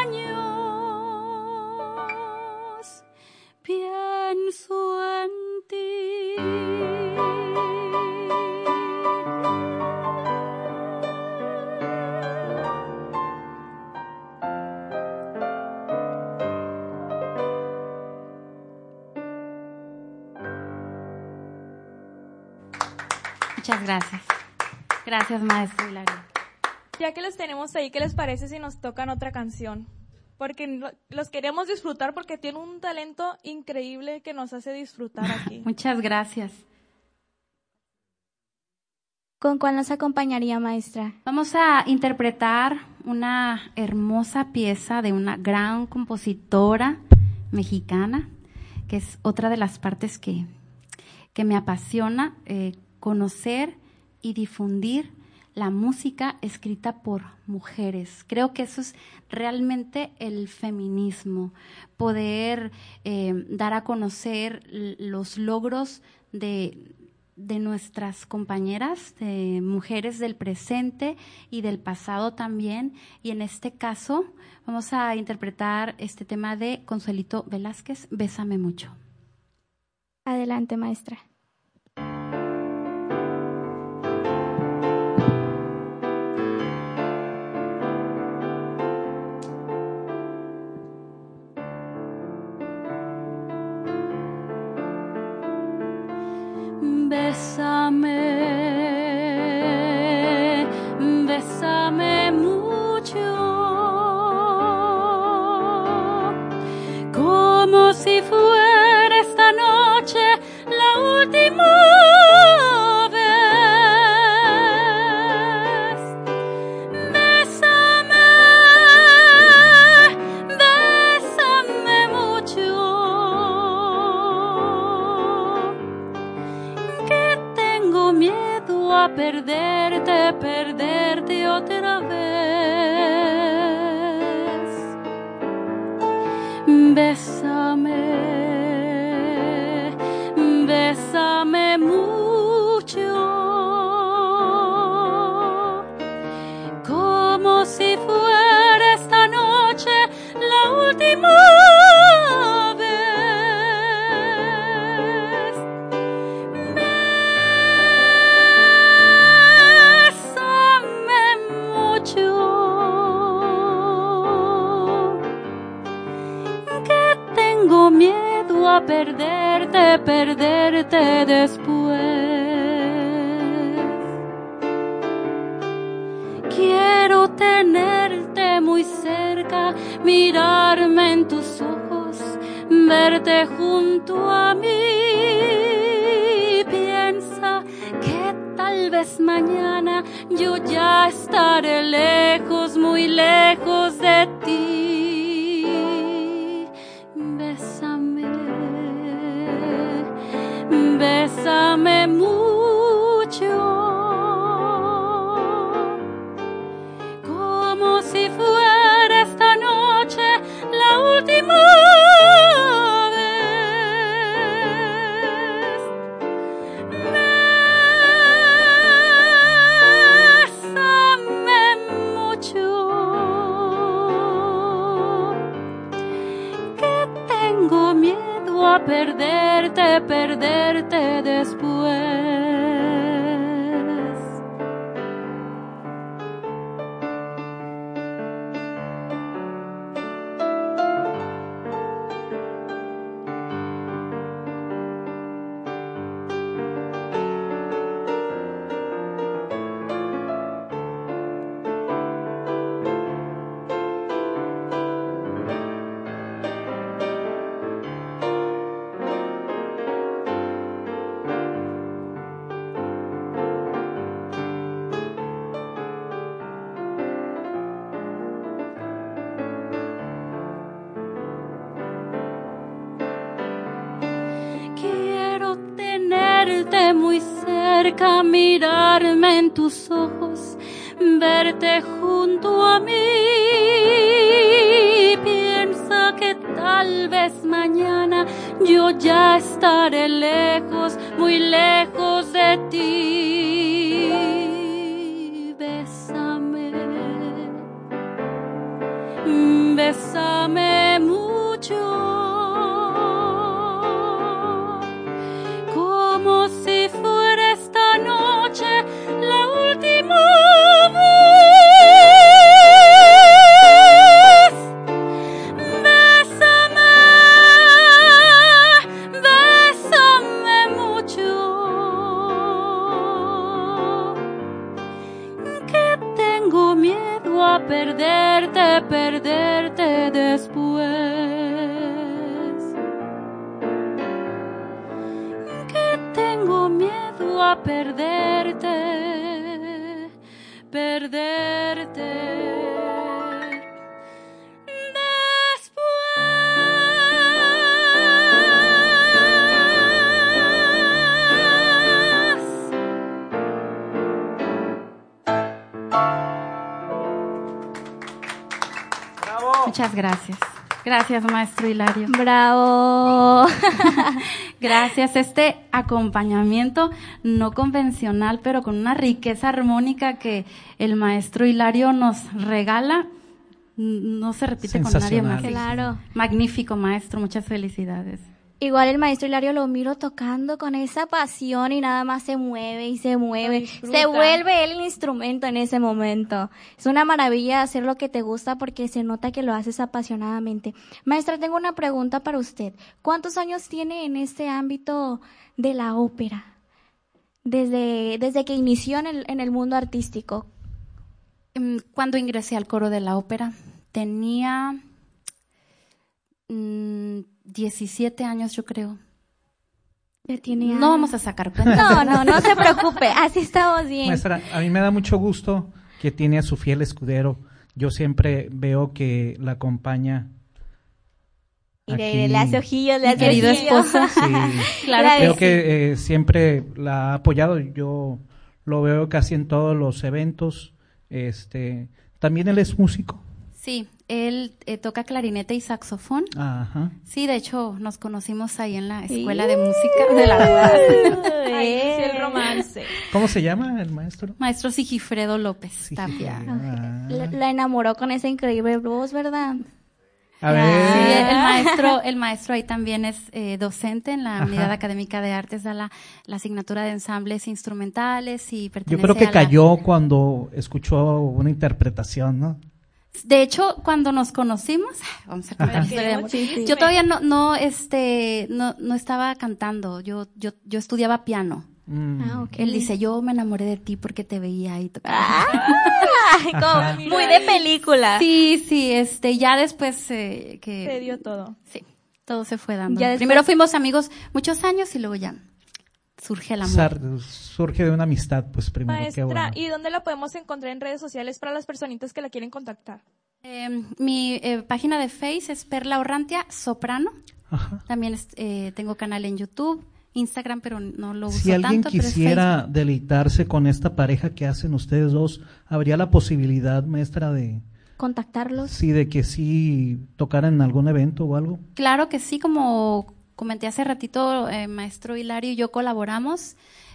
Speaker 6: años, pienso en ti. Muchas gracias. Gracias, maestro Hilario.
Speaker 5: Ya que los tenemos ahí, ¿qué les parece si nos tocan otra canción? Porque lo- los queremos disfrutar porque tienen un talento increíble que nos hace disfrutar aquí.
Speaker 6: Muchas gracias.
Speaker 4: ¿Con cuál nos acompañaría, maestra?
Speaker 6: Vamos a interpretar una hermosa pieza de una gran compositora mexicana, que es otra de las partes que, que me apasiona, eh, conocer y difundir la música escrita por mujeres. Creo que eso es realmente el feminismo, poder eh, dar a conocer l- los logros de, de nuestras compañeras, de mujeres del presente y del pasado también. Y en este caso vamos a interpretar este tema de Consuelito Velázquez, Bésame mucho.
Speaker 4: Adelante, maestra.
Speaker 6: Bésame, bésame mucho, como si fuera esta noche la última vez. Bésame, bésame mucho, que tengo miedo a perderte, perderte otra vez. Bésame, bésame mucho, como si fuera esta noche la última vez. Bésame mucho, que tengo miedo a perderte, perderte después. Quiero tenerte muy cerca, mirarme en tus ojos, verte junto a mí. Piensa que tal vez mañana yo ya estaré lejos, muy lejos de ti. Bésame, bésame mucho, como si fuera esta noche la última vez. Bésame mucho, que tengo miedo a perderte, perderte, perderte después. Muy cerca, mirarme en tus ojos, verte junto a mí. Piensa que tal vez mañana yo ya estaré lejos, muy lejos de ti. Bésame, bésame mucho. Como si fuera esta noche la última vez. Bésame, bésame mucho. Que tengo miedo a perderte, perderte después. Tengo miedo a perderte, perderte después. ¡Bravo! Muchas gracias. Gracias, maestro Hilario.
Speaker 4: ¡Bravo!
Speaker 6: Gracias. Este acompañamiento no convencional, pero con una riqueza armónica que el maestro Hilario nos regala, no se repite con nadie más.
Speaker 4: Claro.
Speaker 6: Magnífico, maestro. Muchas felicidades.
Speaker 4: Igual el maestro Hilario lo miro tocando con esa pasión y nada más se mueve y se mueve. Se vuelve él el instrumento en ese momento. Es una maravilla hacer lo que te gusta porque se nota que lo haces apasionadamente. Maestra, tengo una pregunta para usted. ¿Cuántos años tiene en este ámbito de la ópera? Desde, desde que inició en el, en el mundo artístico.
Speaker 6: Cuando ingresé al coro de la ópera, tenía mmm, diecisiete años, yo creo.
Speaker 4: Ya tiene
Speaker 6: no vamos a sacar cuentas.
Speaker 4: No, no, no se preocupe, así estamos bien.
Speaker 7: Maestra, a mí me da mucho gusto que tiene a su fiel escudero. Yo siempre veo que la acompaña.
Speaker 4: Mire, le hace ojillos, le hace
Speaker 6: querido esposo.
Speaker 7: Sí,
Speaker 6: claro.
Speaker 7: Creo que eh, siempre la ha apoyado. Yo lo veo casi en todos los eventos. Este, también él es músico.
Speaker 6: Sí, él eh, toca clarinete y saxofón.
Speaker 7: Ajá.
Speaker 6: Sí, de hecho nos conocimos ahí en la escuela de música de la U A S.
Speaker 5: Ahí inició el romance.
Speaker 7: ¿Cómo se llama el maestro?
Speaker 6: Maestro Sigifredo López
Speaker 7: Sigifredo.
Speaker 6: Tapia.
Speaker 7: Ah.
Speaker 4: La, la enamoró con esa increíble voz, ¿verdad?
Speaker 7: A ver.
Speaker 6: Sí, el maestro, el maestro ahí también es eh, docente en la Ajá. Unidad Académica de Artes, da la, la asignatura de ensambles instrumentales y pertenece
Speaker 7: Yo creo que
Speaker 6: a la...
Speaker 7: cayó cuando escuchó una interpretación, ¿no?
Speaker 6: De hecho, cuando nos conocimos, vamos a contar la historia de amor. Yo todavía no, no, este, no, no estaba cantando. Yo, yo, yo estudiaba piano.
Speaker 7: Mm.
Speaker 4: Ah, okay.
Speaker 6: Él dice, yo me enamoré de ti porque te veía ahí tocando.
Speaker 4: Ah, como muy de película.
Speaker 6: Sí, sí, este, ya después eh, que
Speaker 5: se dio todo.
Speaker 6: Sí, todo se fue dando.
Speaker 4: Ya después...
Speaker 6: Primero fuimos amigos muchos años y luego ya surge el amor.
Speaker 7: Sar, surge de una amistad, pues primero.
Speaker 5: Maestra,
Speaker 7: qué bueno.
Speaker 5: ¿y dónde la podemos encontrar en redes sociales para las personitas que la quieren contactar?
Speaker 6: Eh, mi eh, página de Face es Perla Orrantia Soprano.
Speaker 7: Ajá.
Speaker 6: También eh, tengo canal en YouTube, Instagram, pero no lo uso
Speaker 7: si alguien
Speaker 6: tanto.
Speaker 7: quisiera deleitarse con esta pareja que hacen ustedes dos, ¿habría la posibilidad, maestra, de
Speaker 4: contactarlos?
Speaker 7: Sí, de que sí tocaran en algún evento o algo.
Speaker 6: Claro que sí, como comenté hace ratito, eh, maestro Hilario y yo colaboramos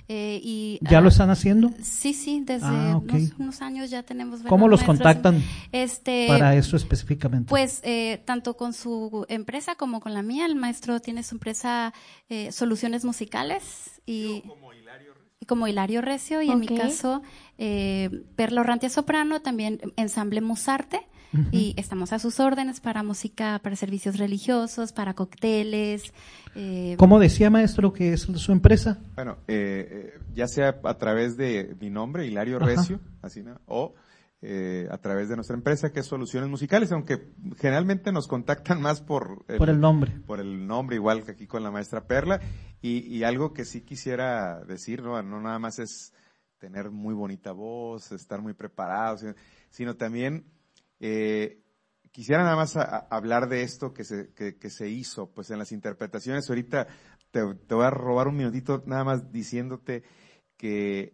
Speaker 6: Eh, y,
Speaker 7: ¿Ya
Speaker 6: uh,
Speaker 7: lo están haciendo?
Speaker 6: Sí, sí, desde
Speaker 7: ah, okay.
Speaker 6: unos, unos años ya tenemos.
Speaker 7: ¿Cómo los contactan
Speaker 6: este,
Speaker 7: para eso específicamente?
Speaker 6: Pues eh, tanto con su empresa como con la mía. El maestro tiene su empresa eh, Soluciones Musicales y como Hilario Recio, como Hilario Recio y okay. en mi caso eh, Perla Orrantia Soprano, también Ensamble Musarte. Uh-huh. Y estamos a sus órdenes para música, para servicios religiosos, para cócteles. Eh,
Speaker 7: ¿Cómo decía, maestro, que es su empresa?
Speaker 8: Bueno, eh, eh, ya sea a través de mi nombre, Hilario Ajá. Recio, así, ¿no? O eh, a través de nuestra empresa, que es Soluciones Musicales, aunque generalmente nos contactan más por
Speaker 7: el, por el nombre.
Speaker 8: Por el nombre, igual que aquí con la maestra Perla. Y, y algo que sí quisiera decir, ¿no? No nada más es tener muy bonita voz, estar muy preparados, sino, sino también Eh, quisiera nada más a, a hablar de esto que se, que, que se hizo, pues en las interpretaciones. Ahorita te, te voy a robar un minutito nada más diciéndote que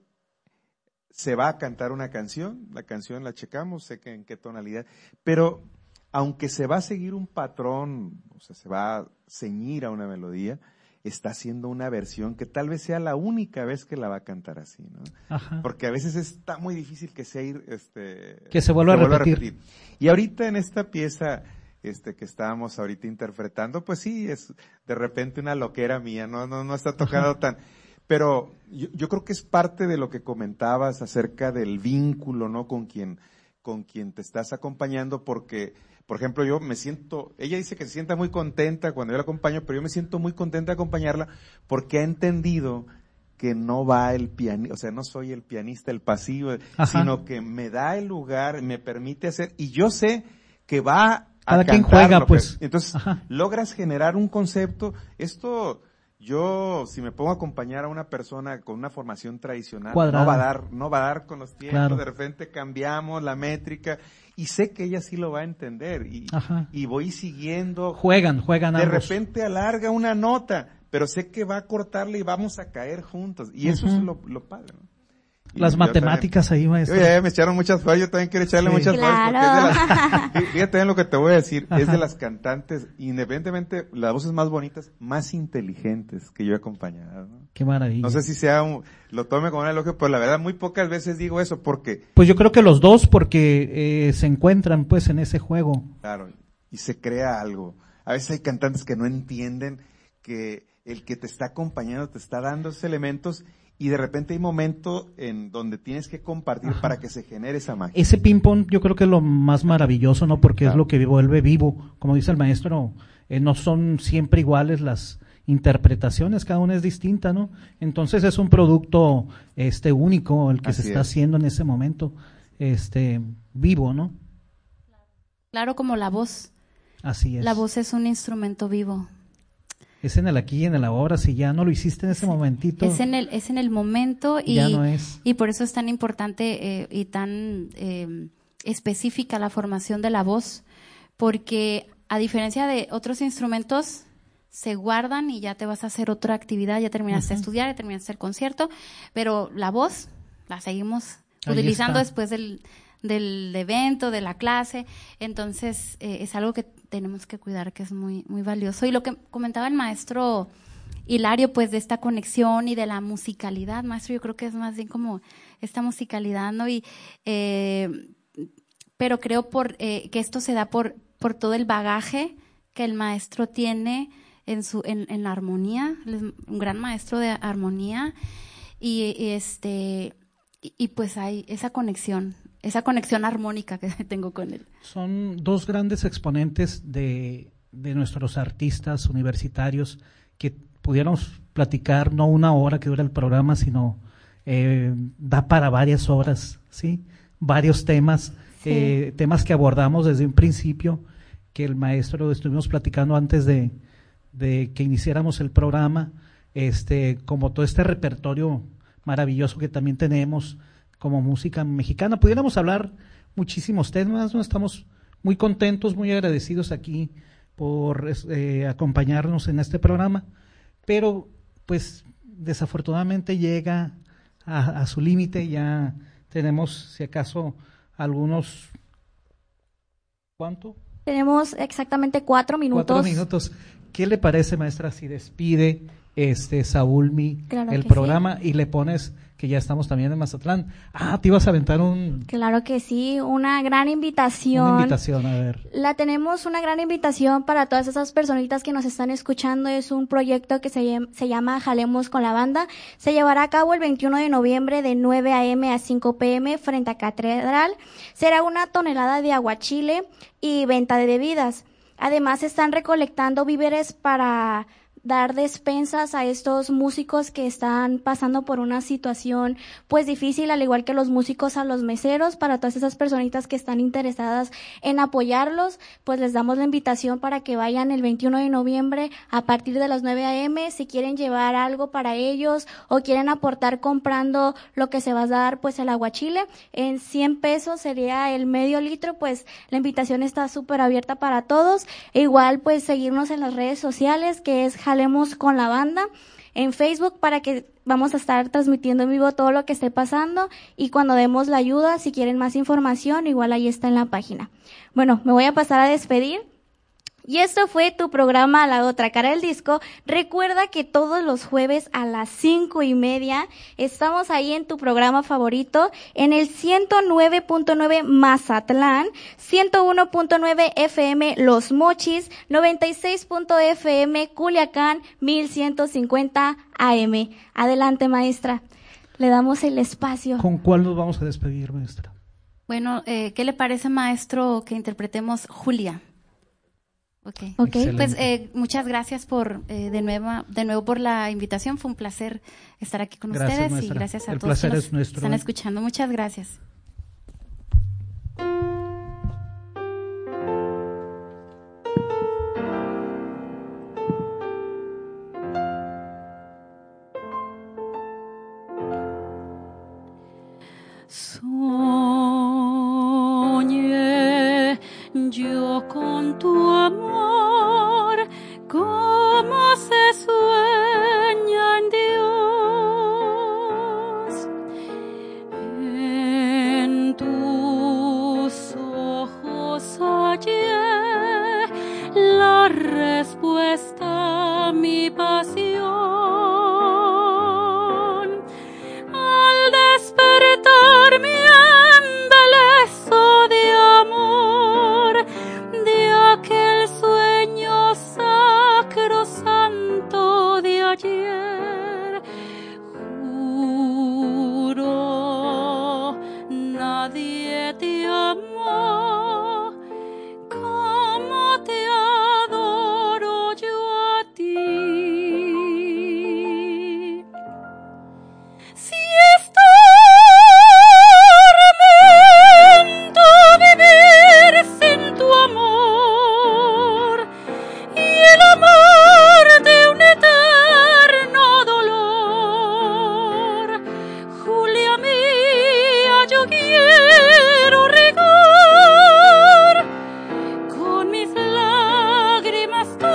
Speaker 8: se va a cantar una canción, la canción la checamos, sé que en qué tonalidad, pero aunque se va a seguir un patrón, o sea, se va a ceñir a una melodía, está haciendo una versión que tal vez sea la única vez que la va a cantar así, ¿no?
Speaker 7: Ajá.
Speaker 8: Porque a veces está muy difícil que sea ir, este,
Speaker 7: que se vuelva, se a, vuelva repetir. a repetir.
Speaker 8: Y ahorita en esta pieza, este, que estábamos ahorita interpretando, pues sí, es de repente una loquera mía, no, no, no está tocando Ajá. tan, pero yo, yo creo que es parte de lo que comentabas acerca del vínculo, ¿no? Con quien, con quien te estás acompañando, porque por ejemplo, yo me siento, ella dice que se sienta muy contenta cuando yo la acompaño, pero yo me siento muy contenta de acompañarla porque ha entendido que no va el pianista, o sea, no soy el pianista, el pasivo, Ajá. sino que me da el lugar, me permite hacer, y yo sé que va a
Speaker 7: Cada quien juega, pues.
Speaker 8: Que, entonces, Ajá. logras generar un concepto, esto... Yo, si me pongo a acompañar a una persona con una formación tradicional,
Speaker 7: Cuadrada.
Speaker 8: no va a dar, no va a dar con los tiempos,
Speaker 7: claro.
Speaker 8: de repente cambiamos la métrica, y sé que ella sí lo va a entender, y, y voy siguiendo.
Speaker 7: Juegan, juegan
Speaker 8: De
Speaker 7: ambos.
Speaker 8: repente alarga una nota, pero sé que va a cortarle y vamos a caer juntos, y eso uh-huh. es lo, lo padre, ¿no?
Speaker 7: Las matemáticas
Speaker 8: también,
Speaker 7: ahí, maestro.
Speaker 8: Oye, me echaron muchas flores, yo también quiero echarle sí. muchas flores.
Speaker 4: Claro.
Speaker 8: Porque es de las, fíjate bien lo que te voy a decir, Ajá. es de las cantantes, independientemente, las voces más bonitas, más inteligentes que yo he acompañado, ¿no?
Speaker 7: Qué maravilla.
Speaker 8: No sé si sea un, lo tome como un elogio, pero la verdad muy pocas veces digo eso, porque...
Speaker 7: Pues yo creo que los dos, porque eh, se encuentran pues en ese juego.
Speaker 8: Claro, y se crea algo. A veces hay cantantes que no entienden que el que te está acompañando te está dando esos elementos, y de repente hay momentos en donde tienes que compartir Ajá. para que se genere esa magia.
Speaker 7: Ese ping-pong yo creo que es lo más maravilloso, ¿no? Porque claro. es lo que vuelve vivo. Como dice el maestro, eh, no son siempre iguales las interpretaciones, cada una es distinta, ¿no? Entonces es un producto este único el que Así se está es. haciendo en ese momento, este vivo, ¿no?
Speaker 6: Claro, como la voz.
Speaker 7: Así es.
Speaker 6: La voz es un instrumento vivo.
Speaker 7: Es en el aquí y en el ahora, si ya no lo hiciste en ese momentito.
Speaker 6: Es en el, es en el momento y,
Speaker 7: ya no es.
Speaker 6: y por eso es tan importante eh, y tan eh, específica la formación de la voz, porque a diferencia de otros instrumentos, se guardan y ya te vas a hacer otra actividad, ya terminaste uh-huh. de estudiar, ya terminaste el concierto, pero la voz la seguimos Ahí utilizando está. después del, del evento, de la clase, entonces eh, es algo que tenemos que cuidar, que es muy muy valioso. Y lo que comentaba el maestro Hilario, pues de esta conexión y de la musicalidad, maestro, yo creo que es más bien como esta musicalidad, ¿no? Y eh, pero creo por eh, que esto se da por por todo el bagaje que el maestro tiene en su en, en la armonía, un gran maestro de armonía, y, y este y, y pues hay esa conexión. Esa conexión armónica que tengo con él.
Speaker 7: Son dos grandes exponentes de, de nuestros artistas universitarios que pudiéramos platicar, no una hora que dura el programa, sino eh, da para varias horas, ¿sí? Varios temas, sí. eh, temas que abordamos desde un principio, que el maestro estuvimos platicando antes de, de que iniciáramos el programa, este, como todo este repertorio maravilloso que también tenemos como música mexicana. Pudiéramos hablar muchísimos temas, ¿no? Estamos muy contentos, muy agradecidos aquí por eh, acompañarnos en este programa, pero pues desafortunadamente llega a, a su límite. Ya tenemos, si acaso, algunos, ¿cuánto?
Speaker 4: Tenemos exactamente cuatro minutos.
Speaker 7: Cuatro minutos. ¿Qué le parece, maestra, si despide este Saúl Mi
Speaker 4: Claro
Speaker 7: el
Speaker 4: que
Speaker 7: programa y le pones que ya estamos también en Mazatlán. Ah, te ibas a aventar un...
Speaker 4: Claro que sí, una gran invitación.
Speaker 7: Una invitación, a ver.
Speaker 4: La tenemos una gran invitación para todas esas personitas que nos están escuchando. Es un proyecto que se, se llama Jalemos con la Banda. Se llevará a cabo el veintiuno de noviembre de nueve a eme a cinco pe eme frente a Catedral. Será una tonelada de aguachile y venta de bebidas. Además, están recolectando víveres para dar despensas a estos músicos que están pasando por una situación pues difícil, al igual que los músicos a los meseros. Para todas esas personitas que están interesadas en apoyarlos, pues les damos la invitación para que vayan el veintiuno de noviembre a partir de las nueve a eme. Si quieren llevar algo para ellos o quieren aportar comprando lo que se va a dar, pues el aguachile en cien pesos sería el medio litro. Pues la invitación está súper abierta para todos. E igual pues seguirnos en las redes sociales, que es Jalemos con la Banda en Facebook, para que vamos a estar transmitiendo en vivo todo lo que esté pasando, y cuando demos la ayuda, si quieren más información, igual ahí está en la página. Bueno, me voy a pasar a despedir. Y esto fue tu programa La Otra Cara del Disco. Recuerda que todos los jueves a las cinco y media estamos ahí en tu programa favorito, en el ciento nueve punto nueve Mazatlán, ciento uno punto nueve efe eme Los Mochis, noventa y seis punto efe eme Culiacán, mil ciento cincuenta a eme. Adelante, maestra. Le damos el espacio.
Speaker 7: ¿Con cuál nos vamos a despedir, maestra?
Speaker 6: Bueno, eh, ¿qué le parece, maestro, que interpretemos Julia? Okay.
Speaker 4: Okay.
Speaker 6: Pues eh, muchas gracias por eh, de nuevo de nuevo por la invitación. Fue un placer estar aquí con
Speaker 7: gracias,
Speaker 6: ustedes,
Speaker 7: maestra.
Speaker 6: Y gracias a
Speaker 7: El
Speaker 6: todos que
Speaker 7: placer
Speaker 6: nos
Speaker 7: es nuestro,
Speaker 6: están
Speaker 7: ¿eh?
Speaker 6: escuchando. Muchas gracias.
Speaker 10: Soñé yo con tu amor, como se sueña en Dios. En tus ojos hallé la respuesta a mi pasión. Al despertar mi embeleso de amor, de aquel sueño sacrosanto de ayer, juro nadie te amó como te adoro yo a ti. Si estormento vivir sin tu amor y el amor de un eterno dolor, Julia mía, yo quiero regar con mis lágrimas tu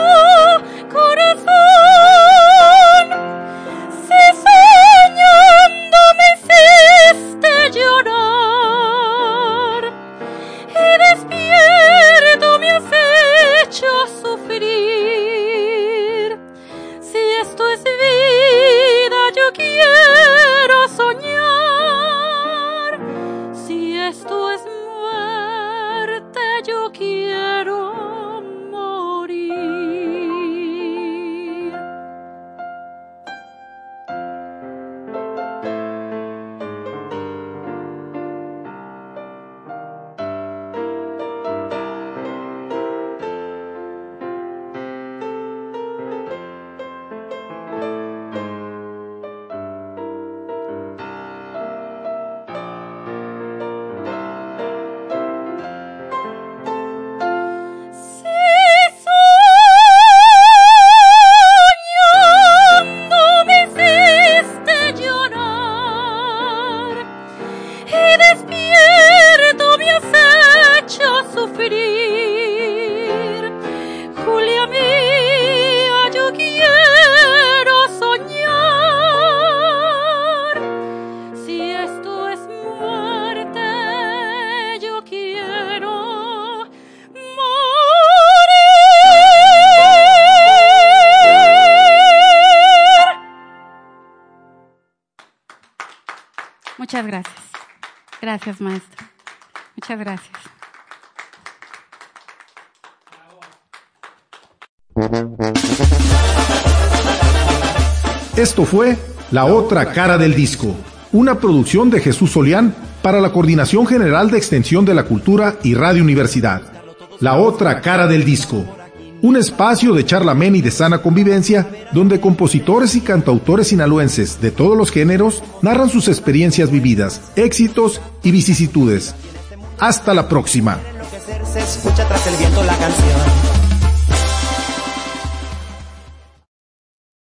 Speaker 10: corazón. Si soñando me hiciste llorar y despierto me has hecho sufrir, si esto es vida yo quiero soñar, si
Speaker 6: Muchas gracias. Gracias, maestro. Muchas gracias.
Speaker 1: Esto fue La Otra Cara del Disco, una producción de Jesús Solián para la Coordinación General de Extensión de la Cultura y Radio Universidad. La Otra Cara del Disco, un espacio de charla amena y de sana convivencia donde compositores y cantautores sinaloenses de todos los géneros narran sus experiencias vividas, éxitos y vicisitudes. Hasta la próxima.
Speaker 3: Se escucha tras el viento la canción.